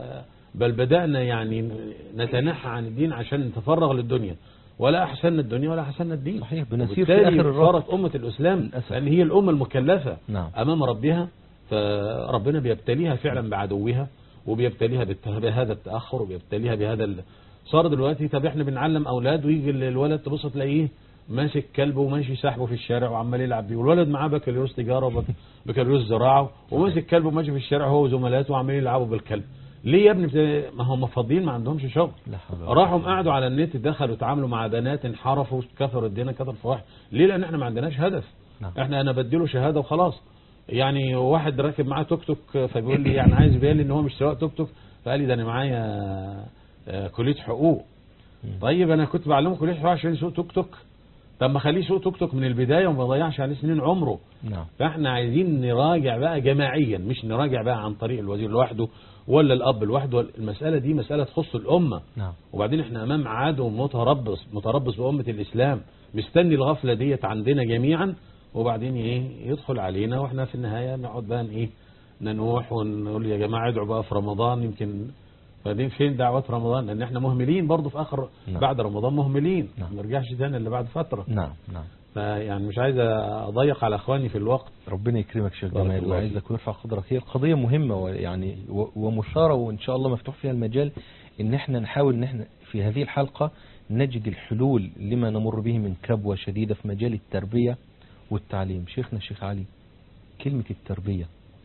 بل بدأنا يعني نتنحى عن الدين عشان نتفرغ للدنيا، ولا احسننا الدنيا ولا احسننا الدين. صحيح. بنسير في اخر الرب. صارت امة الاسلام لان هي الامة المكلفة نعم. امام ربها، فربنا بيبتليها فعلا بعدوها وبيبتليها بهذا التأخر وبيبتليها بهذا ال... صار دلوقتي طب احنا بنعلم اولاد ويجي الولد تبص تلاقيه ماسك كلبه وماشي ساحبه في الشارع وعمال يلعب بيه، والولد معاه بكالوريوس تجاره وبكالوريوس زراعه وماسك كلبه وماشي في الشارع هو وزملاته وعمالين يلعبوا بالكلب. ليه يا ابني؟ ما هم فاضيين ما عندهمش شغل. راحوا قعدوا على النت، دخلوا اتعاملوا مع بنات انحرفوا كثروا الدين كثر الفواحش. ليه؟ لان احنا ما عندناش هدف. نعم. احنا انا بديله شهاده وخلاص. يعني واحد راكب معاه توك توك فبيقول لي يعني عايز يبين لي ان هو مش سواق توك توك، فقال لي ده انا معايا كليه حقوق. طيب انا كنت بعلمه كليه حقوق عشان يسوق توك توك، طب ما خليه يسوق توك توك من البدايه وما يضيعش عليه سنين عمره. نعم. فاحنا عايزين نراجع بقى جماعيا، مش نراجع بقى عن طريق الوزير لوحده ولا الاب لوحده. المساله دي مساله تخص الامه. نعم. وبعدين احنا امام عدو متربص متربص بامه الاسلام، مستني الغفله ديت عندنا جميعا، وبعدين ايه يدخل علينا واحنا في النهايه نقعد بقى ايه ننوح ونقول يا جماعه ادعوا بقى في رمضان. يمكن بعدين فين دعوات رمضان؟ لان احنا مهملين برضه في اخر. نعم. بعد رمضان مهملين. نعم. ما نرجعش تاني الا بعد فتره. نعم. نعم. فيعني مش عايز اضيق على اخواني في الوقت. ربنا يكرمك شيخ جمال ويعزك ويرفع قدرك. هي القضيه مهمه ويعني ومثاره وان شاء الله مفتوح فيها المجال ان احنا نحاول ان احنا في هذه الحلقه نجد الحلول لما نمر به من كبوه شديده في مجال التربيه والتعليم. شيخنا الشيخ علي، كلمه التربيه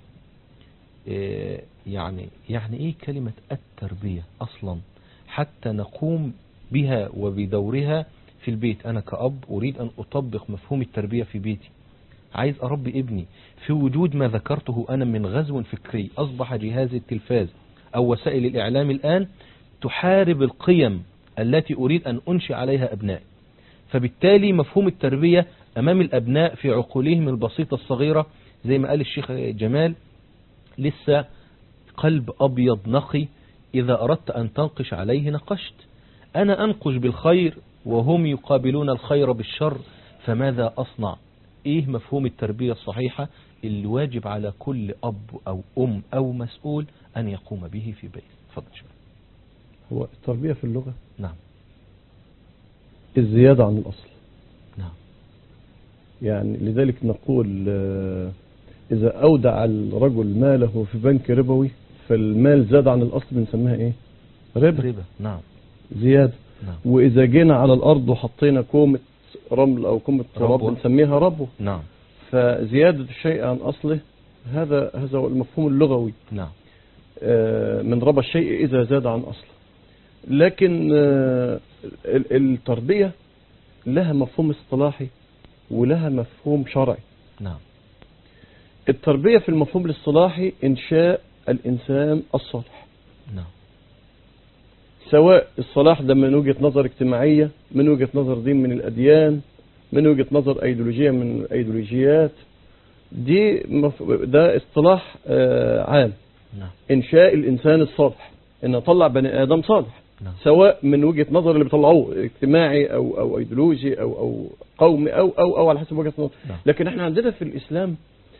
يعني يعني ايه كلمة التربية اصلا حتى نقوم بها وبدورها في البيت؟ انا كأب اريد ان اطبق مفهوم التربية في بيتي، عايز اربي ابني في وجود ما ذكرته انا من غزو فكري. اصبح جهاز التلفاز او وسائل الاعلام الان تحارب القيم التي اريد ان انشئ عليها ابنائي. فبالتالي مفهوم التربية امام الابناء في عقولهم البسيطة الصغيرة زي ما قال الشيخ جمال لسه قلب أبيض نقي، إذا أردت أن تنقش عليه نقشت. أنا أنقش بالخير وهم يقابلون الخير بالشر، فماذا أصنع؟ إيه مفهوم التربية الصحيحة اللي واجب على كل أب أو أم أو مسؤول أن يقوم به في بيت؟ تفضل شوي. هو التربية في اللغة نعم الزيادة عن الأصل. نعم. يعني لذلك نقول إذا أودع الرجل ماله في بنك ربوي فالمال زاد عن الأصل بنسميها إيه؟ ربا. ربا. نعم. زيادة. نعم. وإذا جينا على الأرض وحطينا كومة رمل أو كومة تراب بنسميها ربو. نعم. فزيادة الشيء عن أصله هذا هذا هو المفهوم اللغوي. نعم. من ربا الشيء إذا زاد عن أصله. لكن التربية لها مفهوم اصطلاحي ولها مفهوم شرعي. نعم. التربية في المفهوم الاصطلاحي إنشاء الإنسان الصالح. نعم. سواء الصلاح ده من وجهة نظر اجتماعية، من وجهة نظر دين من الأديان، من وجهة نظر أيديولوجية من الأيديولوجيات، دي مف... ده اصطلاح عام. نعم. إنشاء الإنسان الصالح، إن أطلع بني آدم صالح، نعم. سواء من وجهة نظر اللي بيطلعوه اجتماعي أو أو أيديولوجي أو أو قومي أو أو أو على حسب وجهة نظر. نعم. لكن إحنا عندنا في الإسلام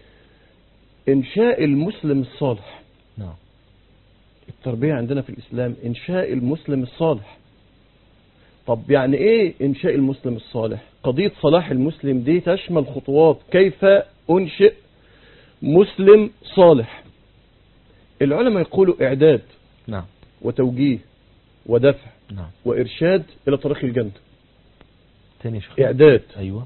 إنشاء المسلم الصالح. نعم. التربية عندنا في الإسلام إنشاء المسلم الصالح. طب يعني إيه إنشاء المسلم الصالح؟ قضية صلاح المسلم دي تشمل خطوات كيف أنشئ مسلم صالح. العلماء يقولوا إعداد، نعم. وتوجيه ودفع، نعم. وإرشاد إلى طريق الجنة. تاني شيخ. إعداد، أيوة.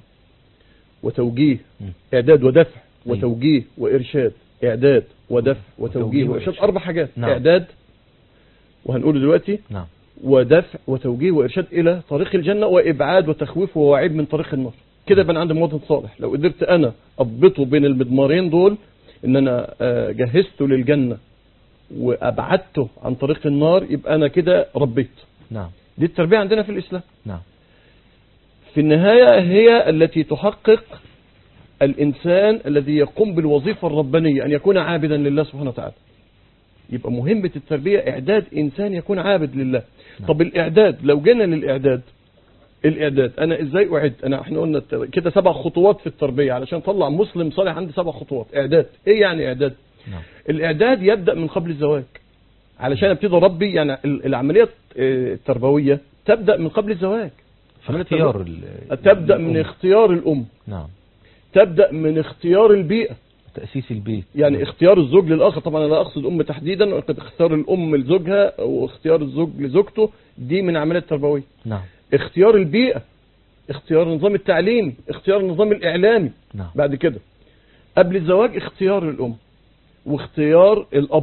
وتوجيه، مم. إعداد ودفع، أيوة. وتوجيه وإرشاد. إعداد ودفع وتوجيه وتوجيه وإرشاد، وإرشاد. أربع حاجات. نعم. إعداد وهنقوله دلوقتي، نعم. ودفع وتوجيه وإرشاد إلى طريق الجنة، وإبعاد وتخويف ووعيد من طريق النار. كده يبقى عندي مواطن صالح. لو قدرت أنا أضبطه بين المضمارين دول، إن أنا جهزته للجنة وأبعدته عن طريق النار، يبقى أنا كده ربيت. نعم. دي التربية عندنا في الإسلام. نعم. في النهاية هي التي تحقق الإنسان الذي يقوم بالوظيفة الربانية، أن يكون عابدا لله سبحانه وتعالى. يبقى مهمة التربية إعداد إنسان يكون عابد لله. نعم. طب الإعداد، لو جينا للإعداد، الإعداد أنا إزاي أعد؟ أنا إحنا قلنا كده سبع خطوات في التربية علشان أطلع مسلم صالح. عندي سبع خطوات إعداد. إيه يعني إعداد؟ نعم. الإعداد يبدأ من قبل الزواج علشان أبتدي أربي. يعني العملية التربوية تبدأ من قبل الزواج. اختيار تبدأ من اختيار الأم. نعم. تبدأ من اختيار البيئة، تأسيس البيت. يعني نعم. اختيار الزوج للآخر. طبعا أنا لا أقصد أم تحديدا، وقد اختيار الأم لزوجها واختيار الزوج لزوجته، دي من عملية التربوية. نعم. اختيار البيئة، اختيار النظام التعليمي، اختيار النظام الإعلامي. نعم. بعد كده قبل الزواج اختيار الأم واختيار الأب.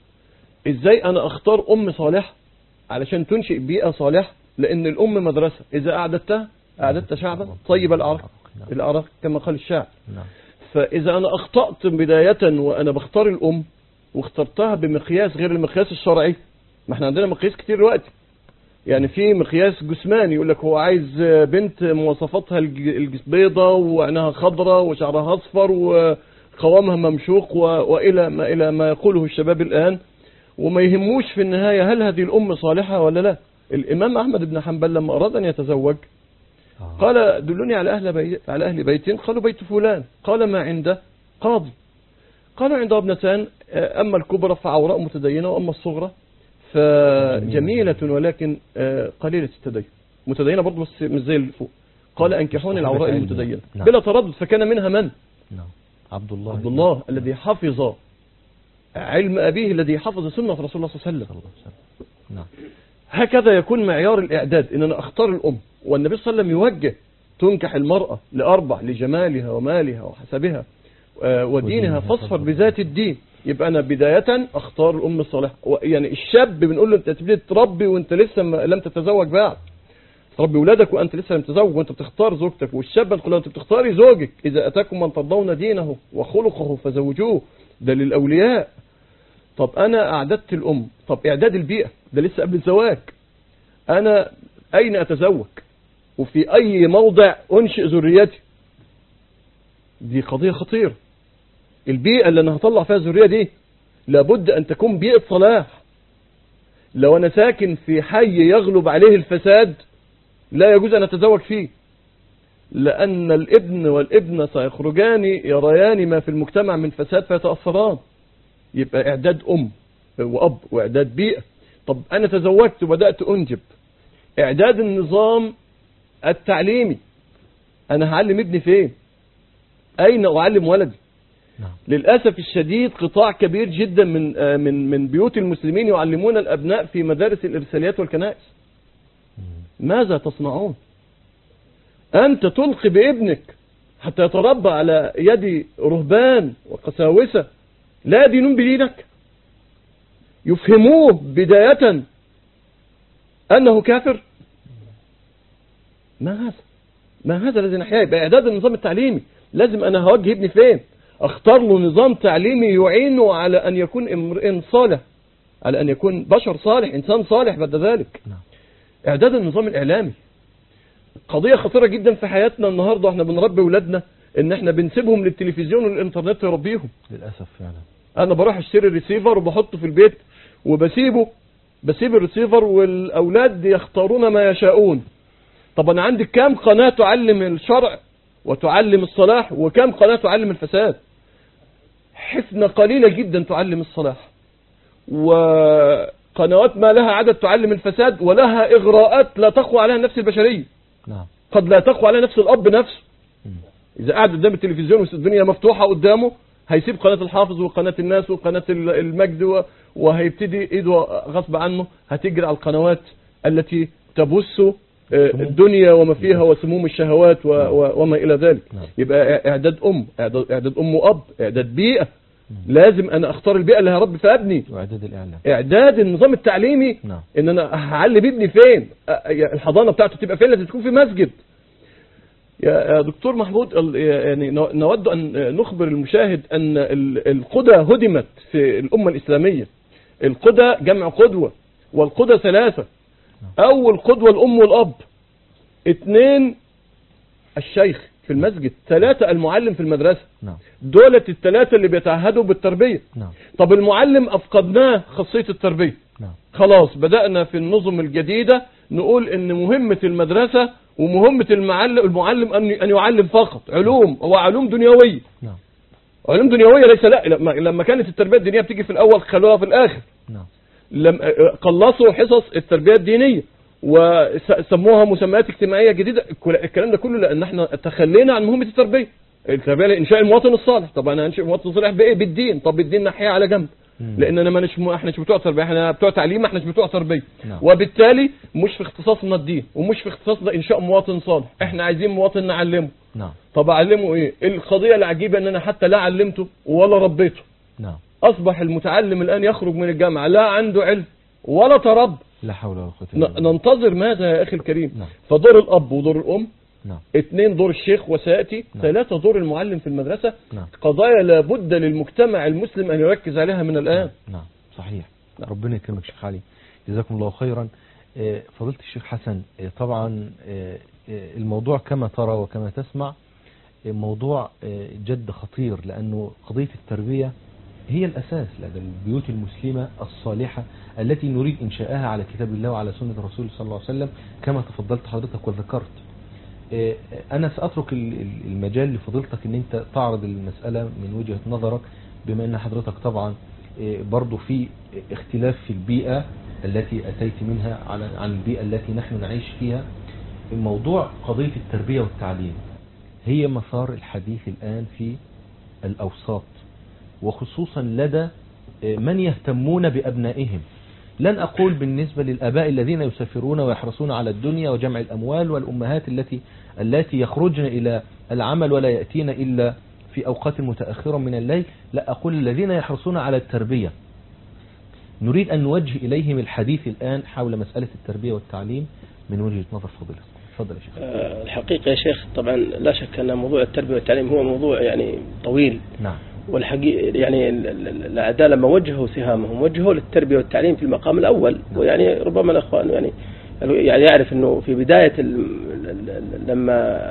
إزاي أنا أختار أم صالحة علشان تنشئ بيئة صالحة؟ لأن الأم مدرسة، إذا أعددتها أعددت شعبا طيب الأعراق. الأعراق كما قال الشاعر. نعم. فإذا أنا أخطأت بداية وأنا بختار الأم واخترتها بمقياس غير المقياس الشرعي، ما احنا عندنا مقياس كتير دلوقتي. يعني في مقياس جسماني يقول لك هو عايز بنت مواصفاتها البيضة وعينها خضراء وشعرها أصفر وقوامها ممشوق وإلى ما إلى ما يقوله الشباب الآن، وما يهموش في النهاية هل هذه الأم صالحة ولا لا. الإمام أحمد بن حنبل لما أراد أن يتزوج قال دلوني على أهل بيت على أهل بيت. قالوا بيت فلان. قال ما عنده؟ قاضي. قالوا عنده ابنتان، أما الكبرى فعوراء متدينة، وأما الصغرى فجميلة ولكن قليلة التدين. متدينة برضه بس مش زي اللي فوق. قال أنكحون العوراء المتدينة. نعم. بلا تردد. فكان منها من؟ نعم. عبد الله عبد الله نعم. الذي حفظ علم أبيه، الذي حفظ سنة رسول الله صلى الله عليه وسلم. نعم. هكذا يكون معيار الإعداد، إن أنا أختار الأم. والنبي صلى الله عليه وسلم يوجه تنكح المرأة لأربع: لجمالها ومالها وحسبها ودينها فاصفر بذات الدين. يبقى أنا بداية أختار الأم الصالحة. يعني الشاب بنقول له أنت تبتدي تربي وأنت لسه لم تتزوج بعد. تربي ولادك وأنت لسه لم تتزوج وأنت بتختار زوجتك. والشاب نقول له أنت بتختاري زوجك: إذا أتاكم من ترضون دينه وخلقه فزوجوه. ده للأولياء. طب أنا أعددت الأم. طب إعداد البيئة ده لسه قبل الزواج. أنا أين أتزوج وفي أي موضع أنشئ ذريتي؟ دي قضية خطيرة. البيئة اللي أنا هطلع فيها الذرية دي لابد أن تكون بيئة صلاح. لو أنا ساكن في حي يغلب عليه الفساد لا يجوز أن أتزوج فيه، لأن الابن والابنة سيخرجان يريان ما في المجتمع من فساد فيتأثران. يبقى إعداد أم وأب وإعداد بيئة. طب أنا تزوجت وبدأت أنجب، إعداد النظام التعليمي. أنا هعلم ابني فين؟ أين أعلم ولدي؟ نعم. للأسف الشديد قطاع كبير جدا من من من بيوت المسلمين يعلمون الأبناء في مدارس الإرساليات والكنائس. ماذا تصنعون؟ أنت تلقي بابنك حتى يتربى على يد رهبان وقساوسة لا يدينون بدينك، يفهموه بداية أنه كافر. ما هذا؟ ما هذا الذي نحياه؟ يبقى إعداد النظام التعليمي. لازم أنا هوجه ابني فين؟ أختار له نظام تعليمي يعينه على أن يكون امرئ صالح، على أن يكون بشر صالح، إنسان صالح بعد ذلك. إعداد النظام الإعلامي قضية خطيرة جدا في حياتنا النهاردة. احنا بنربي ولادنا ان احنا بنسيبهم للتلفزيون والإنترنت يربيهم للأسف فعلا. انا بروح اشتري الريسيفر وبحطه في البيت وبسيبه، بسيب الريسيفر والاولاد يختارون ما يشاءون. طب انا عندي كام قناة تعلم الشرع وتعلم الصلاح، وكام قناة تعلم الفساد؟ حفنة قليلة جدا تعلم الصلاح، وقنوات ما لها عدد تعلم الفساد، ولها إغراءات لا تقوى عليها النفس البشرية. نعم. قد لا تقوى عليها نفس الأب نفسه. إذا قاعد قدام التلفزيون والدنيا مفتوحة قدامه هيسيب قناة الحافظ وقناة الناس وقناة المجد، وهيبتدي إيده غصب عنه هتجري على القنوات التي تبث الدنيا وما فيها وسموم الشهوات وما إلى ذلك. يبقى إعداد أم، إعداد أم وأب، إعداد بيئة. لازم أنا أختار البيئة اللي هربي فيها ابني. وإعداد الإعلام، إعداد النظام التعليمي. نعم. إن أنا هعلم ابني فين، الحضانة بتاعته تبقى فين؟ لازم تكون في مسجد. يا دكتور محمود، يعني نود أن نخبر المشاهد أن القدى هدمت في الأمة الإسلامية. القدى جمع قدوة، والقدى ثلاثة. أول قدوة الأم والأب، اثنين الشيخ في المسجد، ثلاثة المعلم في المدرسة. نعم. دولة الثلاثة اللي بيتعهدوا بالتربية. نعم. طب المعلم أفقدناه خاصية التربية. نعم. خلاص بدأنا في النظم الجديدة نقول إن مهمة المدرسة ومهمة المعلم المعلم أن يعلم فقط علوم، هو علوم دنيوية. نعم. علوم دنيوية ليس، لا، لما كانت التربية الدينية بتيجي في الأول خلوها في الآخر. نعم. لم قلصوا حصص التربية الدينية وسموها مسميات اجتماعية جديدة. الكلام ده كله لأن احنا تخلينا عن مهمة التربية. التربية لإنشاء المواطن الصالح. طب أنا أنشئ مواطن صالح بإيه؟ بالدين. طب الدين نحيا على جنب، لأننا ما نش احنا مش بتوع تربية، احنا بتوع تعليم، احنا مش بتوع تربية. نعم. وبالتالي مش في اختصاصنا الدين ومش في اختصاصنا إنشاء مواطن صالح. احنا عايزين مواطن نعلمه. نعم. طب أعلمه إيه؟ القضية العجيبة أن أنا حتى لا علمته ولا ربيته. نعم. أصبح المتعلم الآن يخرج من الجامعة لا عنده علم ولا ترب. لا حول ولا قوة إلا بالله. ننتظر ماذا يا أخي الكريم؟ نعم. فدور الأب ودور الأم. نعم. اثنين دور الشيخ وسيأتي. نعم. ثلاثة دور المعلم في المدرسة. نعم. قضايا لابد للمجتمع المسلم أن يركز عليها من الآن. نعم. صحيح. نعم. ربنا يكرمك شيخ علي، جزاكم الله خيرا. فضيلة الشيخ حسن، طبعا الموضوع كما ترى وكما تسمع موضوع جد خطير، لأنه قضية التربية هي الأساس لدى البيوت المسلمة الصالحة التي نريد إنشاءها على كتاب الله وعلى سنة الرسول صلى الله عليه وسلم كما تفضلت حضرتك وذكرت. أنا سأترك المجال لفضيلتك أن أنت تعرض المسألة من وجهة نظرك، بما أن حضرتك طبعا برضو في اختلاف في البيئة التي أتيت منها عن البيئة التي نحن نعيش فيها. موضوع قضية التربية والتعليم هي مسار الحديث الآن في الأوساط، وخصوصا لدى من يهتمون بأبنائهم. لن أقول بالنسبة للآباء الذين يسافرون ويحرصون على الدنيا وجمع الأموال، والأمهات التي التي يخرجن إلى العمل ولا يأتين إلا في أوقات متأخرة من الليل. لا، أقول الذين يحرصون على التربية. نريد أن نوجه إليهم الحديث الآن حول مسألة التربية والتعليم من وجهة نظر فضيلة. تفضل يا شيخ. الحقيقة يا شيخ، طبعا لا شك أن موضوع التربية والتعليم هو موضوع يعني طويل. نعم. والحقيقة يعني الأعداء لما وجهوا سهامهم وجهوا للتربية والتعليم في المقام الأول. نعم. ويعني ربما الأخوان يعني يعني يعرف أنه في بداية لما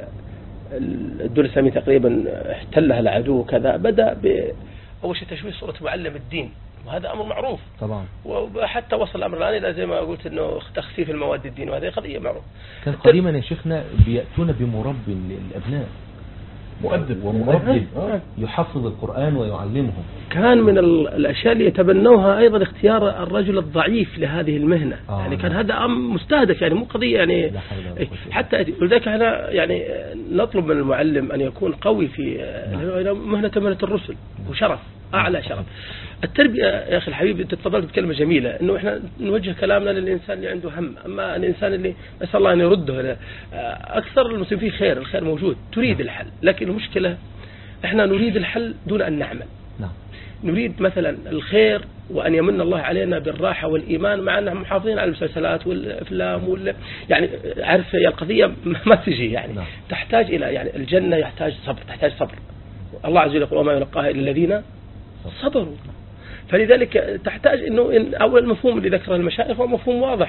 الدولة الإسلامية تقريبا احتلها العدو كذا، بدأ بأول شيء تشويه صورة معلم الدين، وهذا أمر معروف طبعا، وحتى وصل الأمر الآن إلى زي ما قلت أنه تخفيف المواد الدين، وهذه قضية معروفة. كان قديما يا شيخنا بيأتون بمربي للأبناء، مؤدب ومربي يحفظ القرآن ويعلمهم. كان من الأشياء اللي يتبنوها أيضا اختيار الرجل الضعيف لهذه المهنة. آه يعني كان هذا أمر مستهدف، يعني مو قضية يعني حتى لذلك احنا يعني نطلب من المعلم أن يكون قوي في مهنة مهنة الرسل، وشرف أعلى شرف. التربية يا أخي الحبيب، أنت تفضلت بكلمة جميلة إنه إحنا نوجه كلامنا للإنسان اللي عنده هم، أما الإنسان اللي نسأل الله أن يرده. أكثر المسلمين خير، الخير موجود، تريد الحل، لكن المشكلة إحنا نريد الحل دون أن نعمل. نعم. نريد مثلا الخير وأن يمن الله علينا بالراحة والإيمان، مع أنهم محافظين على المسلسلات والأفلام وال يعني عارف القضية ما تجي يعني. نعم. تحتاج إلى يعني الجنة يحتاج صبر، تحتاج صبر. الله عز وجل يقول وما يلقاها إلا الذين صبروا. فلذلك تحتاج إنه إن أول مفهوم اللي ذكره المشايخ هو مفهوم واضح،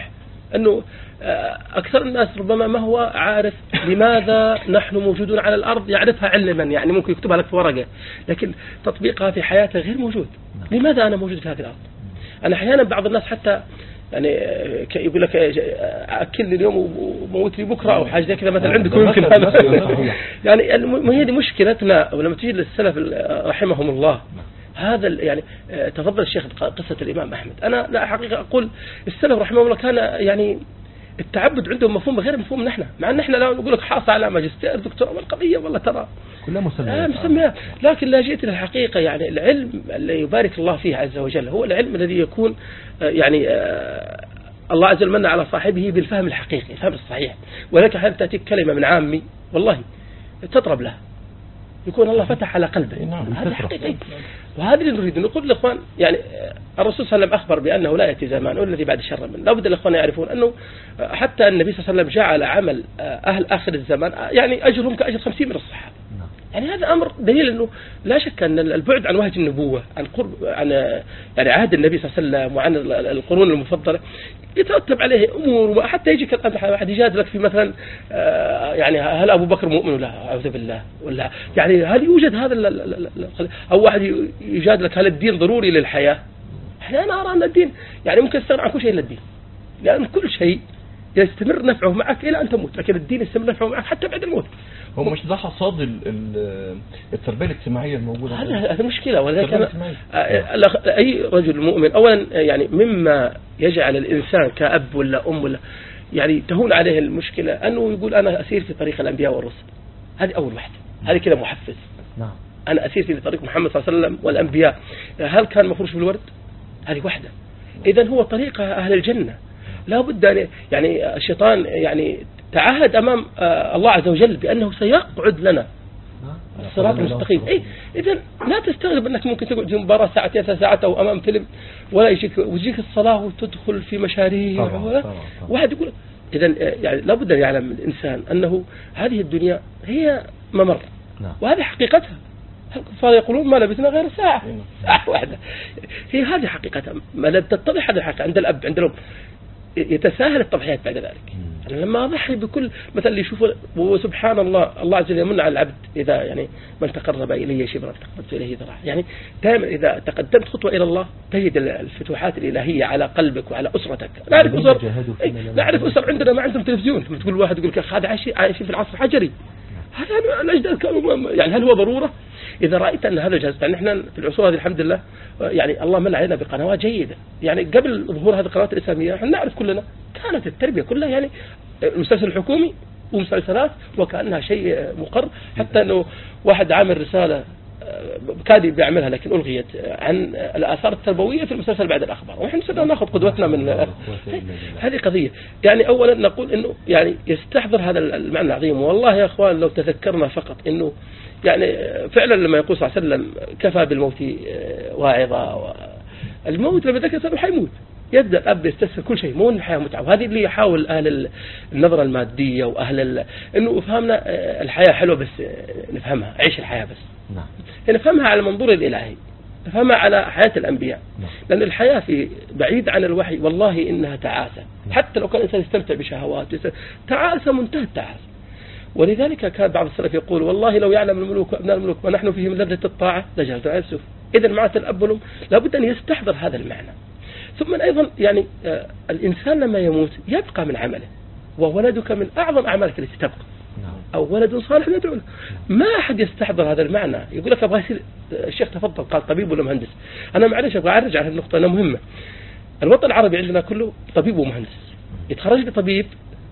أنه أكثر الناس ربما ما هو عارف لماذا نحن موجودون على الأرض، يعرفها علما يعني ممكن يكتبها لك في ورقة، لكن تطبيقها في حياته غير موجود. لماذا أنا موجود في هذه الأرض؟ أنا أحيانا بعض الناس حتى يعني يقول لك أكلني اليوم وموتني بكرة أو حاجة كذا مثلا عندكم يمكن هذا يعني هي دي مشكلتنا. ولما تيجي للسلف رحمهم الله هذا يعني تفضل الشيخ قصة الإمام أحمد، أنا لا حقيقة أقول السلف رحمه الله كان يعني التعبد عندهم مفهوم غير مفهوم نحن، مع أن نحن لا نقول لك حاصل على ماجستير دكتوراه والقضية والله ترى كلها مسميات. آه مسميات، لكن لا جئت للحقيقة يعني العلم اللي يبارك الله فيه عز وجل هو العلم الذي يكون آه يعني آه الله عز وجل من على صاحبه بالفهم الحقيقي الفهم الصحيح. ولكن هل تأتيك كلمة من عامي والله تضرب له يكون الله فتح على قلبه. نعم هذا حقيقي، وهذا اللي نريد نقول للإخوان. يعني الرسول صلى الله عليه وسلم أخبر بأنه لا يأتي زمان والذي بعد شر منه. لا بد الإخوان يعرفون أنه حتى النبي صلى الله عليه وسلم جعل عمل أهل آخر الزمان يعني أجرهم كأجر خمسين من الصحابة. يعني هذا أمر دليل أنه لا شك أن البعد عن وهج النبوة عن قرب عن يعني عهد النبي صلى الله عليه وسلم وعن القرون المفضلة يترتب عليه أمور. وحتى يجيك الآن واحد يجادلك في مثلا يعني هل أبو بكر مؤمن ولا أعوذ بالله ولا يعني هل يوجد هذا أو واحد يجادلك هل الدين ضروري للحياة؟ أنا أرى أن الدين يعني ممكن يستغنى عن كل شيء إلا الدين، لأن كل شيء يستمر نفعه معك إلى أن تموت، لكن الدين يستمر نفعه معك حتى بعد الموت. هو مش ده حصاد التربية الاجتماعية الموجودة؟ هذا هذا مشكلة. ولكن أي رجل مؤمن أولا يعني مما يجعل الإنسان كأب ولا أم ولا يعني تهون عليه المشكلة أنه يقول أنا أسير في طريق الأنبياء والرسل. هذه أول واحدة، هذه كده محفز. نعم أنا أسير في طريق محمد صلى الله عليه وسلم والأنبياء. هل كان مفروش بالورد؟ هذه واحدة. إذن هو طريق أهل الجنة. لا بد أن يعني الشيطان يعني تعهد أمام الله عز وجل بأنه سيقعد لنا الصراط المستقيم. إيه إذن لا تستغرب أنك ممكن تقعد في مباراة ساعتين ثلاث ساعات أو أمام فيلم ولا يجيك ويجيك الصلاة وتدخل في مشاريع واحد يقول. إذن يعني لا بد أن يعلم الإنسان أنه هذه الدنيا هي ممر وهذه حقيقتها. الكفار يقولون ما لبثنا غير ساعة ساعة واحدة. هي هذه حقيقتها. ما لم تتضح هذه الحقيقة عند الأب عند الأم يتساهل التضحيات بعد ذلك. لما أضحي بكل مثل اللي يشوفه وسبحان الله الله عز وجل يمن على العبد إذا يعني من تقرب إليه شبرا تقربت إليه ذراع. يعني دائما إذا تقدمت خطوة إلى الله تجد الفتوحات الإلهية على قلبك وعلى أسرتك. نعرف أسر نعرف أسر عندنا ما عندهم تلفزيون. تقول واحد يقول لك هذا عايشين في العصر الحجري. هذا الأجداد كانوا يعني هل هو ضرورة؟ إذا رأيت أن هذا جاز يعني نحن في العصور هذه الحمد لله يعني الله من علينا بقنوات جيدة. يعني قبل ظهور هذه القنوات الإسلامية احنا نعرف كلنا كانت التربية كلها يعني المسلسل الحكومي ومسلسلات وكأنها شيء مقر. حتى أنه واحد عامل رسالة كاد بيعملها لكن ألغيت عن الآثار التربوية في المسلسل بعد الأخبار. ونحن سنة نأخذ قدوتنا من هذه قضية. يعني أولا نقول إنه يعني يستحضر هذا المعنى العظيم. والله يا أخوان لو تذكرنا فقط إنه يعني فعلا لما يقول صلى الله عليه وسلم كفى بالموت واعظا. الموت لما ذكر سنه حيموت. يبدأ الأب يستسهل كل شيء مو الحياة متعة. وهذه اللي يحاول أهل النظرة المادية وأهل ال... إنه فهمنا الحياة حلوة بس نفهمها عيش الحياة بس. نعم. نفهمها على المنظور الإلهي نفهمها على حياة الأنبياء. نعم. لأن الحياة في بعيد عن الوحي والله إنها تعاسة. نعم. حتى لو كان الإنسان يستمتع بشهوات تعاسة منتهى التعاسة. ولذلك كان بعض السلف يقول والله لو يعلم الملوك وأبناء الملوك ونحن فيهم لذة الطاعة لجهلوا عن السوف. إذا معنى الأب والأم لابد أن يستحضر هذا المعنى. ثم أيضا يعني آه الإنسان لما يموت يبقى من عمله وولدك من أعظم أعمالك التي تبقى أو ولد صالح يدعو له. ما أحد يستحضر هذا المعنى. يقول لك أبغى يصير الشيخ تفضل قال طبيب ولا مهندس. أنا معلش أبغى أرجع على النقطة أنها مهمة. الوطن العربي عندنا كله طبيب ومهندس. يتخرج لي طبيب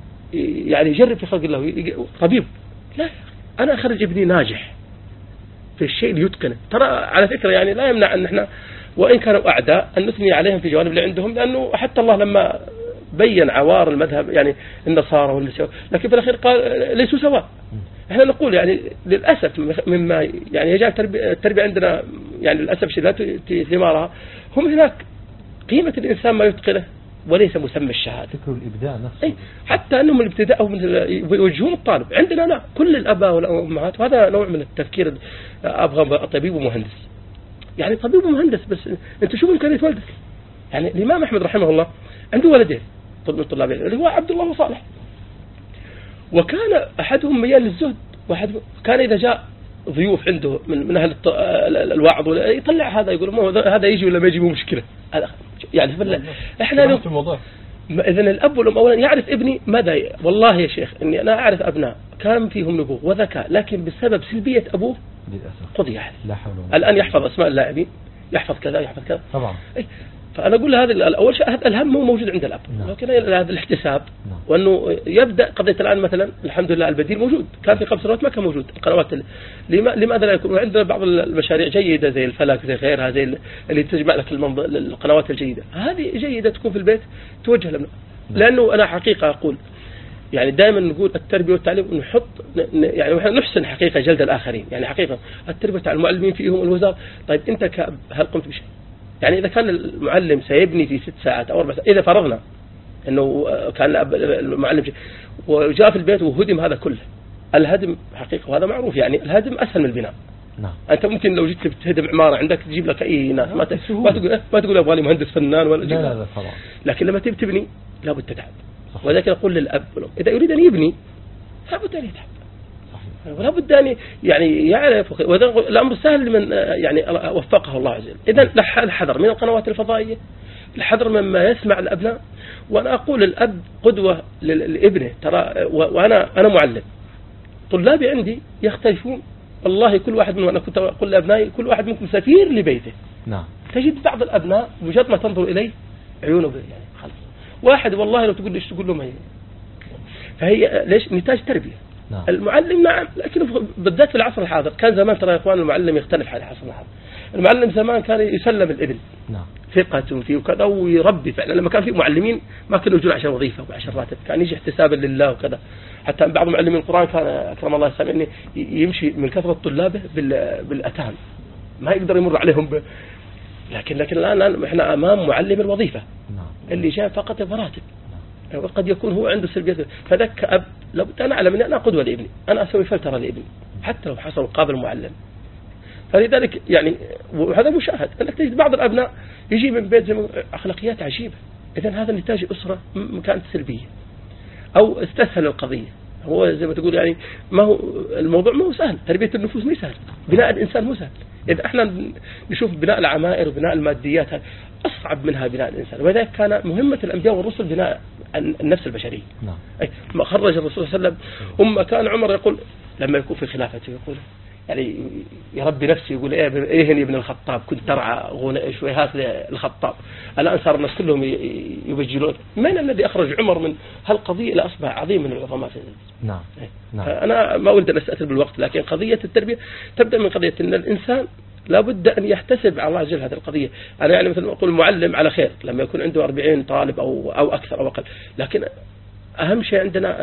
يعني يجرب في خلق الله طبيب. لا أنا أخرج ابني ناجح في الشيء اللي يتقنه. ترى على فكرة يعني لا يمنع أن احنا وإن كانوا أعداء أن نثني عليهم في جوانب اللي عندهم. لأنه حتى الله لما بين عوار المذهب يعني النصارى والنساء لكن في الأخير قال ليسوا سواء. احنا نقول يعني للأسف مما يعني يجعل التربية عندنا يعني للأسف شيء لا تؤتي ثمارها. هم هناك قيمة الإنسان ما يتقنه وليس مسمى الشهادة. فكر الإبداع نفسه. أي حتى أنهم الابتداء يوجهون الطالب. عندنا لا كل الأباء والأمهات وهذا نوع من التفكير أبغى طبيب ومهندس. يعني طبيب ومهندس بس أنت شوف إمكانية ولدك. يعني الإمام أحمد رحمه الله عنده ولدين من طلاب اللي هو عبد الله وصالح. وكان أحدهم ميال للزهد، واحد كان إذا جاء ضيوف عنده من من أهل الوعظ يطلع هذا يقول هذا يجي ولا ما يجي مو مشكلة. هذا يعني فلا إحنا في الموضوع. إذن الأب والأم أولا يعرف ابني ماذا ي... والله يا شيخ إني أنا أعرف أبناء كان فيهم نبوغ وذكاء، لكن بسبب سلبية أبوه للأسف قضي هذا. لا حول ولا قوة. الآن يحفظ أسماء اللاعبين، يحفظ كذا يحفظ كذا طبعا. إيه؟ فأنا أقول هذا أول شيء هذا الهم هو موجود عند الأب، نعم. لكن هذا الاحتساب نعم. وأنه يبدأ قضية الآن مثلا الحمد لله البديل موجود، كان في خمس سنوات ما كان موجود القنوات ال... لما... لماذا لا يكون عندنا بعض المشاريع جيدة زي الفلك زي غيرها زي اللي تجمع لك المنظ... القنوات الجيدة هذه جيدة تكون في البيت توجه لنا. لأنه أنا حقيقة أقول يعني دائما نقول التربية والتعليم نحط يعني نحسن حقيقة جلد الآخرين، يعني حقيقة التربية والتعليم المعلمين فيهم الوزارة. طيب أنت كأب هل قمت بشيء؟ يعني إذا كان المعلم سيبني في ست ساعات أو أربع ساعات، إذا فرضنا أنه كان المعلم شيء وجاء في البيت وهدم هذا كله، الهدم حقيقة وهذا معروف يعني الهدم أسهل من البناء. نعم. أنت ممكن لو جيت تهدم عمارة عندك تجيب لك أي ناس ما ما تقول ما تقول أبغى لي مهندس فنان ولا لا لا لا طبعا. لكن لما تبي تبني لابد تتعب. ولكن أقول للأب إذا يريد أن يبني لابد أن يتعب. ولا بد أن يعني يعرف، والأمر سهل لمن يعني وفقه الله عز وجل. إذا الحذر من القنوات الفضائية، الحذر مما يسمع الأبناء. وأنا أقول الأب قدوة لابنه، ترى وأنا أنا معلم، طلابي عندي يختلفون والله كل واحد منهم، أنا كنت أقول لأبنائي كل واحد منكم سفير لبيته. نعم. تجد بعض الأبناء مجرد ما تنظر إليه عيونه يعني خلاص، واحد والله لو تقول ليش تقول له ما هي، فهي ليش نتاج تربية. نعم. المعلم نعم، لكن بالذات في العصر الحاضر كان زمان ترى يا إخوان المعلم يختلف على العصر الحاضر. المعلم زمان كان يسلم الابن. نعم. ثقة فيه وكذا ويربي فعلا. لما كان في معلمين ما كانوا يجون عشان وظيفة وعشان راتب، كان يجي احتسابا لله وكذا. حتى بعض معلمين القرآن كان أكرم الله سامعني يمشي من كثرة طلابه بالأتان ما يقدر يمر عليهم ب... لكن لكن الآن احنا أمام معلم الوظيفة. نعم. اللي جاء فقط براتب. نعم. وقد يكون هو عنده سلبيات، فذاك أب لو أنا أعلم أني أنا قدوة لابني، أنا أسوي فلترة لابني حتى لو حصل قابل معلم. فلذلك يعني وهذا مشاهد أنك تجد بعض الأبناء يجي من بيت أخلاقيات عجيبة، إذن هذا نتاج أسرة كانت سلبية أو استسهل القضية. هو زي ما تقول يعني ما هو الموضوع ما هو سهل، تربية النفوس مو سهل، بناء الإنسان مو سهل. إذا احنا نشوف بناء العمائر وبناء الماديات أصعب منها بناء الإنسان، ولذلك كان مهمة الأنبياء والرسل بناء النفس البشرية. نعم. أي ما خرج الرسول صلى الله عليه وسلم هم كان عمر يقول لما يكون في خلافته يقول يعني يربي نفسي يقول ايه ايه يا ابن الخطاب كنت ترعى غنى شويهات للخطاب، الان صار الناس كلهم يبجلون. من الذي اخرج عمر من هالقضيه الى اصبح عظيم من العظماء في نعم. نعم. انا ما اريد ان استأثر بالوقت، لكن قضيه التربيه تبدا من قضيه ان الانسان لابد ان يحتسب على الله عز وجل هذه القضيه. انا يعني مثل ما اقول معلم على خير لما يكون عنده أربعين طالب او او اكثر او اقل، لكن أهم شيء عندنا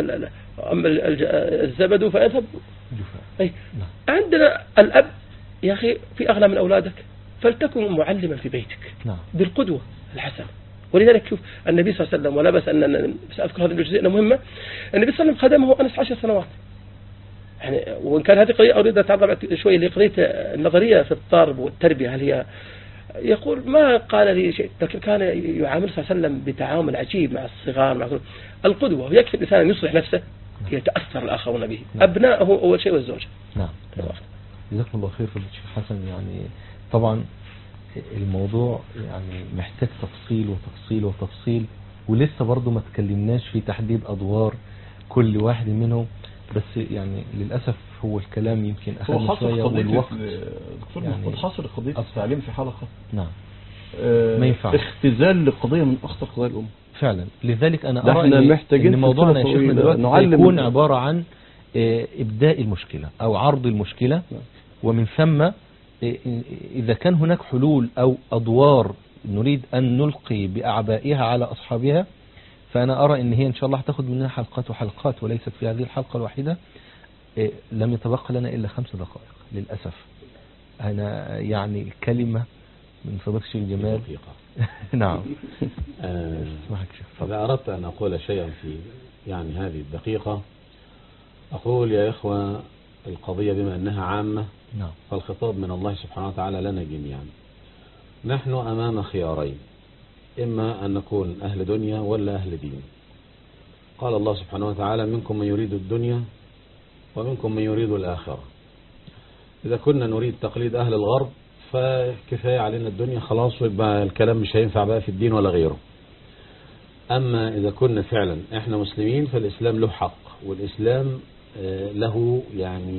الزبد فيذهب. أي عندنا الأب يا أخي في أغلى من أولادك فلتكن معلما في بيتك. نعم. بالقدوة الحسنة. ولذلك شوف النبي صلى الله عليه وسلم، ولا بس أن سأذكر هذه الجزئية مهمة، النبي صلى الله عليه وسلم خدمه أنس عشر سنوات. يعني وإن كان هذه قضية أريد أتعرض شوي لقضية النظرية في الضرب والتربية، هل هي يقول ما قال لي شيء، لكن كان يعامل صلى الله عليه وسلم بتعامل عجيب مع الصغار مع القدوة. ويكفي الإنسان أن يصلح نفسه يتأثر الآخرون به. نعم. أبنائه أول شيء والزوجة. نعم. جزاكم الله خير فضيلة الشيخ حسن. يعني طبعا الموضوع يعني محتاج تفصيل وتفصيل وتفصيل، ولسه برضو ما تكلمناش في تحديد أدوار كل واحد منهم، بس يعني للأسف هو الكلام يمكن أخذنا شوية والوقت دكتور يعني حاصل قضية التعليم في حلقة. نعم. آه ما ينفعش اختزال لقضية من أخطر قضايا الأمة فعلا. لذلك أنا أرى احنا محتاجين إن موضوعنا يا شيخنا دلوقتي يكون عبارة عن إبداء المشكلة أو عرض المشكلة، ومن ثم إذا كان هناك حلول أو أدوار نريد أن نلقي بأعبائها على أصحابها، فأنا أرى إن هي إن شاء الله هتاخد منها حلقات وحلقات، وليست في هذه الحلقة الواحدة. لم يتبقى لنا إلا خمس دقائق للأسف. أنا يعني كلمة من فضيلة الشيخ جمال. نعم. إذا أردت أن أقول شيئا في يعني هذه الدقيقة، أقول يا إخوة القضية بما أنها عامة، نعم، فالخطاب من الله سبحانه وتعالى لنا جميعا. نحن أمام خيارين، إما أن نكون أهل دنيا ولا أهل دين. قال الله سبحانه وتعالى منكم من يريد الدنيا ومنكم من يريد الآخرة. إذا كنا نريد تقليد أهل الغرب فكفاية علينا الدنيا خلاص، ويبقى الكلام مش هينفع بقى في الدين ولا غيره. أما إذا كنا فعلا إحنا مسلمين فالإسلام له حق، والإسلام له يعني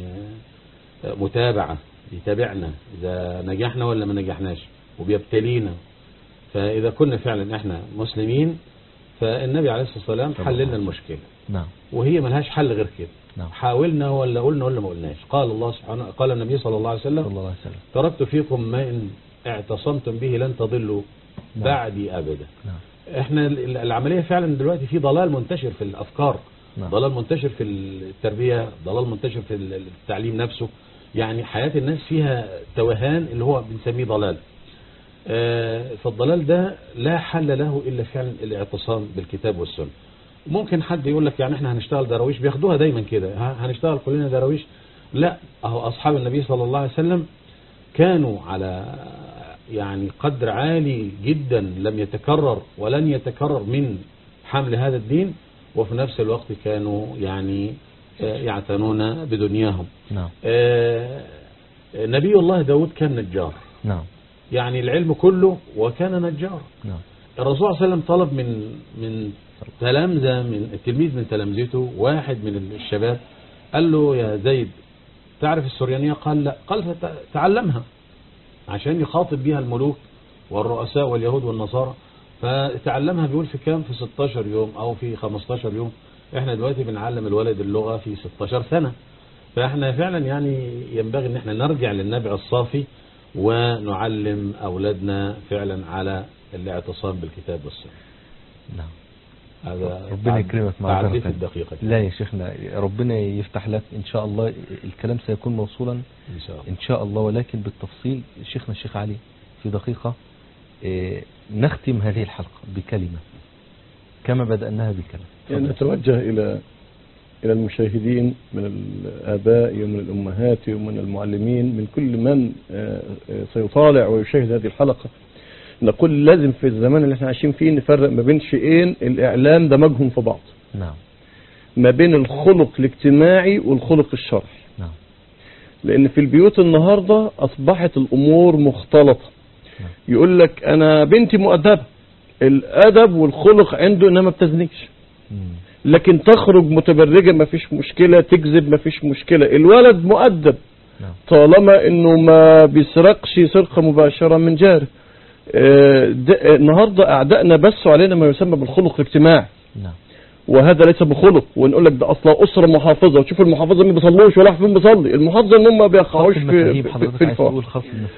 متابعة، يتابعنا إذا نجحنا ولا ما نجحناش وبيبتلينا. فإذا كنا فعلا إحنا مسلمين فالنبي عليه الصلاة والسلام حل لنا المشكلة. نعم. وهي ملهاش حل غير كده. نعم. حاولنا ولا قلنا ولا ما قلناش. قال الله سبحانه، قال النبي صلى الله عليه وسلم صلى الله عليه وسلم تركت فيكم ما إن اعتصمتم به لن تضلوا نعم. بعدي أبدا. نعم. احنا العملية فعلا دلوقتي في ضلال منتشر في الأفكار. نعم. ضلال منتشر في التربية، ضلال منتشر في التعليم نفسه. يعني حياة الناس فيها توهان اللي هو بنسميه ضلال. فالضلال ده لا حل له إلا فعلا الاعتصام بالكتاب والسنة. ممكن حد يقول لك يعني احنا هنشتغل درويش، بياخدوها دايما كده، هنشتغل كلنا درويش. لا، اهو أصحاب النبي صلى الله عليه وسلم كانوا على يعني قدر عالي جدا لم يتكرر ولن يتكرر من حمل هذا الدين، وفي نفس الوقت كانوا يعني يعتنون بدنياهم. نعم. نبي الله داود كان نجار. نعم. يعني العلم كله وكان نجار. نعم. الرسول صلى الله عليه وسلم طلب من من تلامذة، من التلميذ من تلامذته، واحد من الشباب قال له يا زيد تعرف السريانية؟ قال لا. قال فتعلمها عشان يخاطب بها الملوك والرؤساء واليهود والنصارى. فتعلمها بيقول في كام؟ في ستاشر يوم او في خمستاشر يوم. احنا دلوقتي بنعلم الولد اللغة في ستاشر سنة. فاحنا فعلا يعني ينبغي ان احنا نرجع للنبع الصافي ونعلم أولادنا فعلا على الاعتصام بالكتاب والسنة. نعم. هذا ربنا يكرمك مع تعريف الدقيقة. لا يا شيخنا، ربنا يفتح لك إن شاء الله. الكلام سيكون موصولا إن شاء الله, إن شاء الله ولكن بالتفصيل. شيخنا الشيخ علي في دقيقة نختم هذه الحلقة بكلمة كما بدأناها بكلمة. يعني نتوجه إلى إلى المشاهدين من الآباء ومن الأمهات ومن المعلمين، من كل من سيطالع ويشاهد هذه الحلقة، نقول لازم في الزمان اللي احنا عايشين فيه نفرق ما بين شيئين الإعلام دمجهم في بعض. نعم. ما بين الخلق الاجتماعي والخلق الشرعي. نعم. لأن في البيوت النهاردة أصبحت الأمور مختلطة. نعم. يقول لك أنا بنتي مؤدبة، الأدب والخلق عنده إنما بتزنيش. مم. لكن تخرج متبرجة ما فيش مشكلة، تكذب ما فيش مشكلة. الولد مؤدب طالما انه ما بيسرقش سرقة مباشرة من جاره. النهاردة اعدائنا بسوا علينا ما يسمى بالخلق الاجتماعي. نعم. وهذا ليس بخلق، ونقول لك ده اصلا اسرة محافظة، وتشوف المحافظة ما بيصلوش ولا فين بيصلي، المحافظة ان هم ما بيقعوش في في الفاحشة.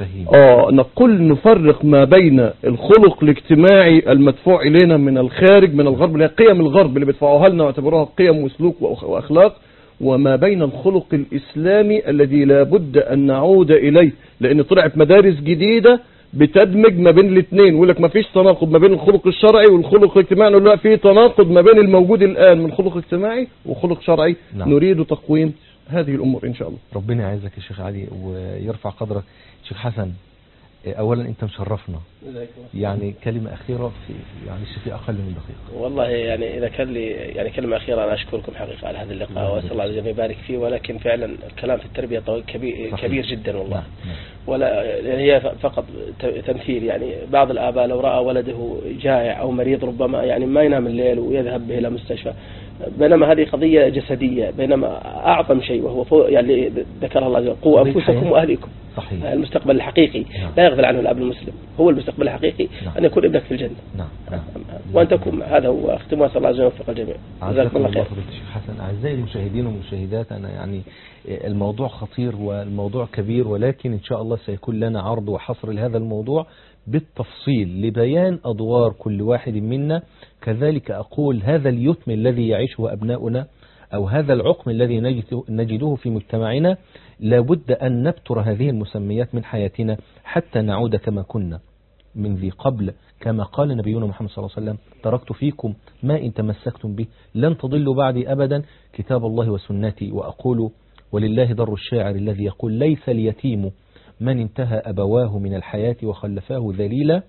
اه نقول نفرق ما بين الخلق الاجتماعي المدفوع الينا من الخارج من الغرب، اللي هي قيم الغرب اللي بيدفعوها لنا واعتبروها قيم وسلوك واخلاق، وما بين الخلق الاسلامي الذي لا بد ان نعود اليه، لان طلعت مدارس جديدة بتدمج ما بين الاثنين، ويقول لك ما فيش تناقض ما بين الخلق الشرعي والخلق الاجتماعي. نقول لا، في تناقض ما بين الموجود الآن من خلق اجتماعي وخلق شرعي. نعم. نريد تقويم هذه الأمور إن شاء الله. ربنا يعزك يا شيخ علي ويرفع قدرك. شيخ حسن، أولا أنت مشرفنا، يعني كلمة أخيرة في يعني في أقل من دقيقة. والله يعني إذا كان لي يعني كلمة أخيرة، أنا أشكركم حقيقة على هذا اللقاء وأسأل الله عز وجل يبارك فيه. ولكن فعلا الكلام في التربية طويل كبير صحيح. كبير جدا والله. نعم. ولا يعني هي فقط تمثيل. يعني بعض الآباء لو رأى ولده جائع أو مريض ربما يعني ما ينام الليل ويذهب به إلى مستشفى، بينما هذه قضية جسدية، بينما أعظم شيء وهو يعني ذكر الله عز وجل قوا أنفسكم وأهليكم. صحيح. المستقبل الحقيقي. نعم. لا يغفل عنه الأب المسلم، هو المستقبل الحقيقي. نعم. أن يكون ابنك في الجنة. نعم. نعم. وأن تكون هذا هو أختم، وأسأل الله عز وجل يوفق الجميع. جزاكم الله خير. شيخ حسن، أعزائي المشاهدين والمشاهدات، أنا يعني الموضوع خطير والموضوع كبير، ولكن إن شاء الله سيكون لنا عرض وحصر لهذا الموضوع بالتفصيل لبيان أدوار كل واحد منا. كذلك أقول هذا اليتم الذي يعيشه أبناؤنا أو هذا العقم الذي نجده في مجتمعنا، لابد أن نبتر هذه المسميات من حياتنا حتى نعود كما كنا من ذي قبل، كما قال نبينا محمد صلى الله عليه وسلم: تركت فيكم ما إن تمسكتم به لن تضلوا بعدي أبدا، كتاب الله وسنتي. وأقول ولله در الشاعر الذي يقول: ليس اليتيم من انتهى أبواه من الحياة وخلفاه ذليلا،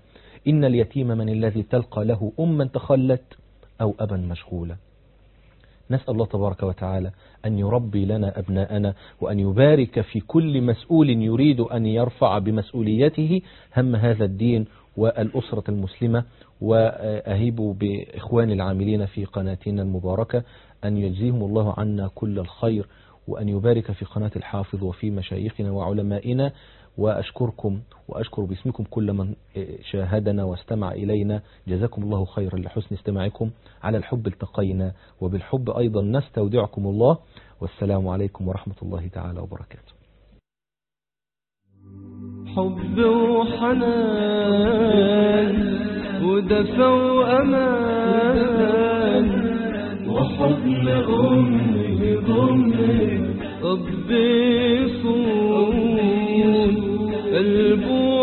إن اليتيم من الذي تلقى له أما تخلت أو أبا مشغولا. نسأل الله تبارك وتعالى أن يربي لنا أبناءنا وأن يبارك في كل مسؤول يريد أن يرفع بمسؤوليته هم هذا الدين والأسرة المسلمة. وأهيب بإخوان العاملين في قناتنا المباركة أن يجزيهم الله عنا كل الخير، وأن يبارك في قناة الحافظ وفي مشايخنا وعلمائنا. وأشكركم وأشكر باسمكم كل من شاهدنا واستمع إلينا. جزاكم الله خيرا لحسن استماعكم. على الحب التقينا وبالحب أيضا نستودعكم الله، والسلام عليكم ورحمة الله تعالى وبركاته. حب وحنان ودفى وأمان وحضن أمي ضمي ربي صون قلبه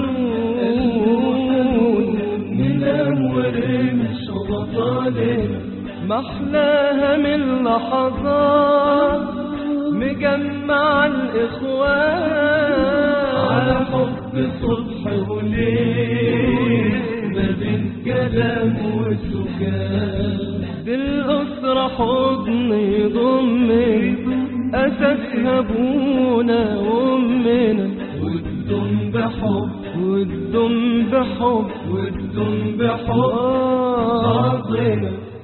حنون من أول مش بطالب محلاها من لحظات مجمع الإخوان على حب صبح وليل ما بين كلام وسكان. دي الأسرة حضن يضمن أساسها أبونا وأمنا، والدم بحب والدم بحب والدم بحب بعضنا.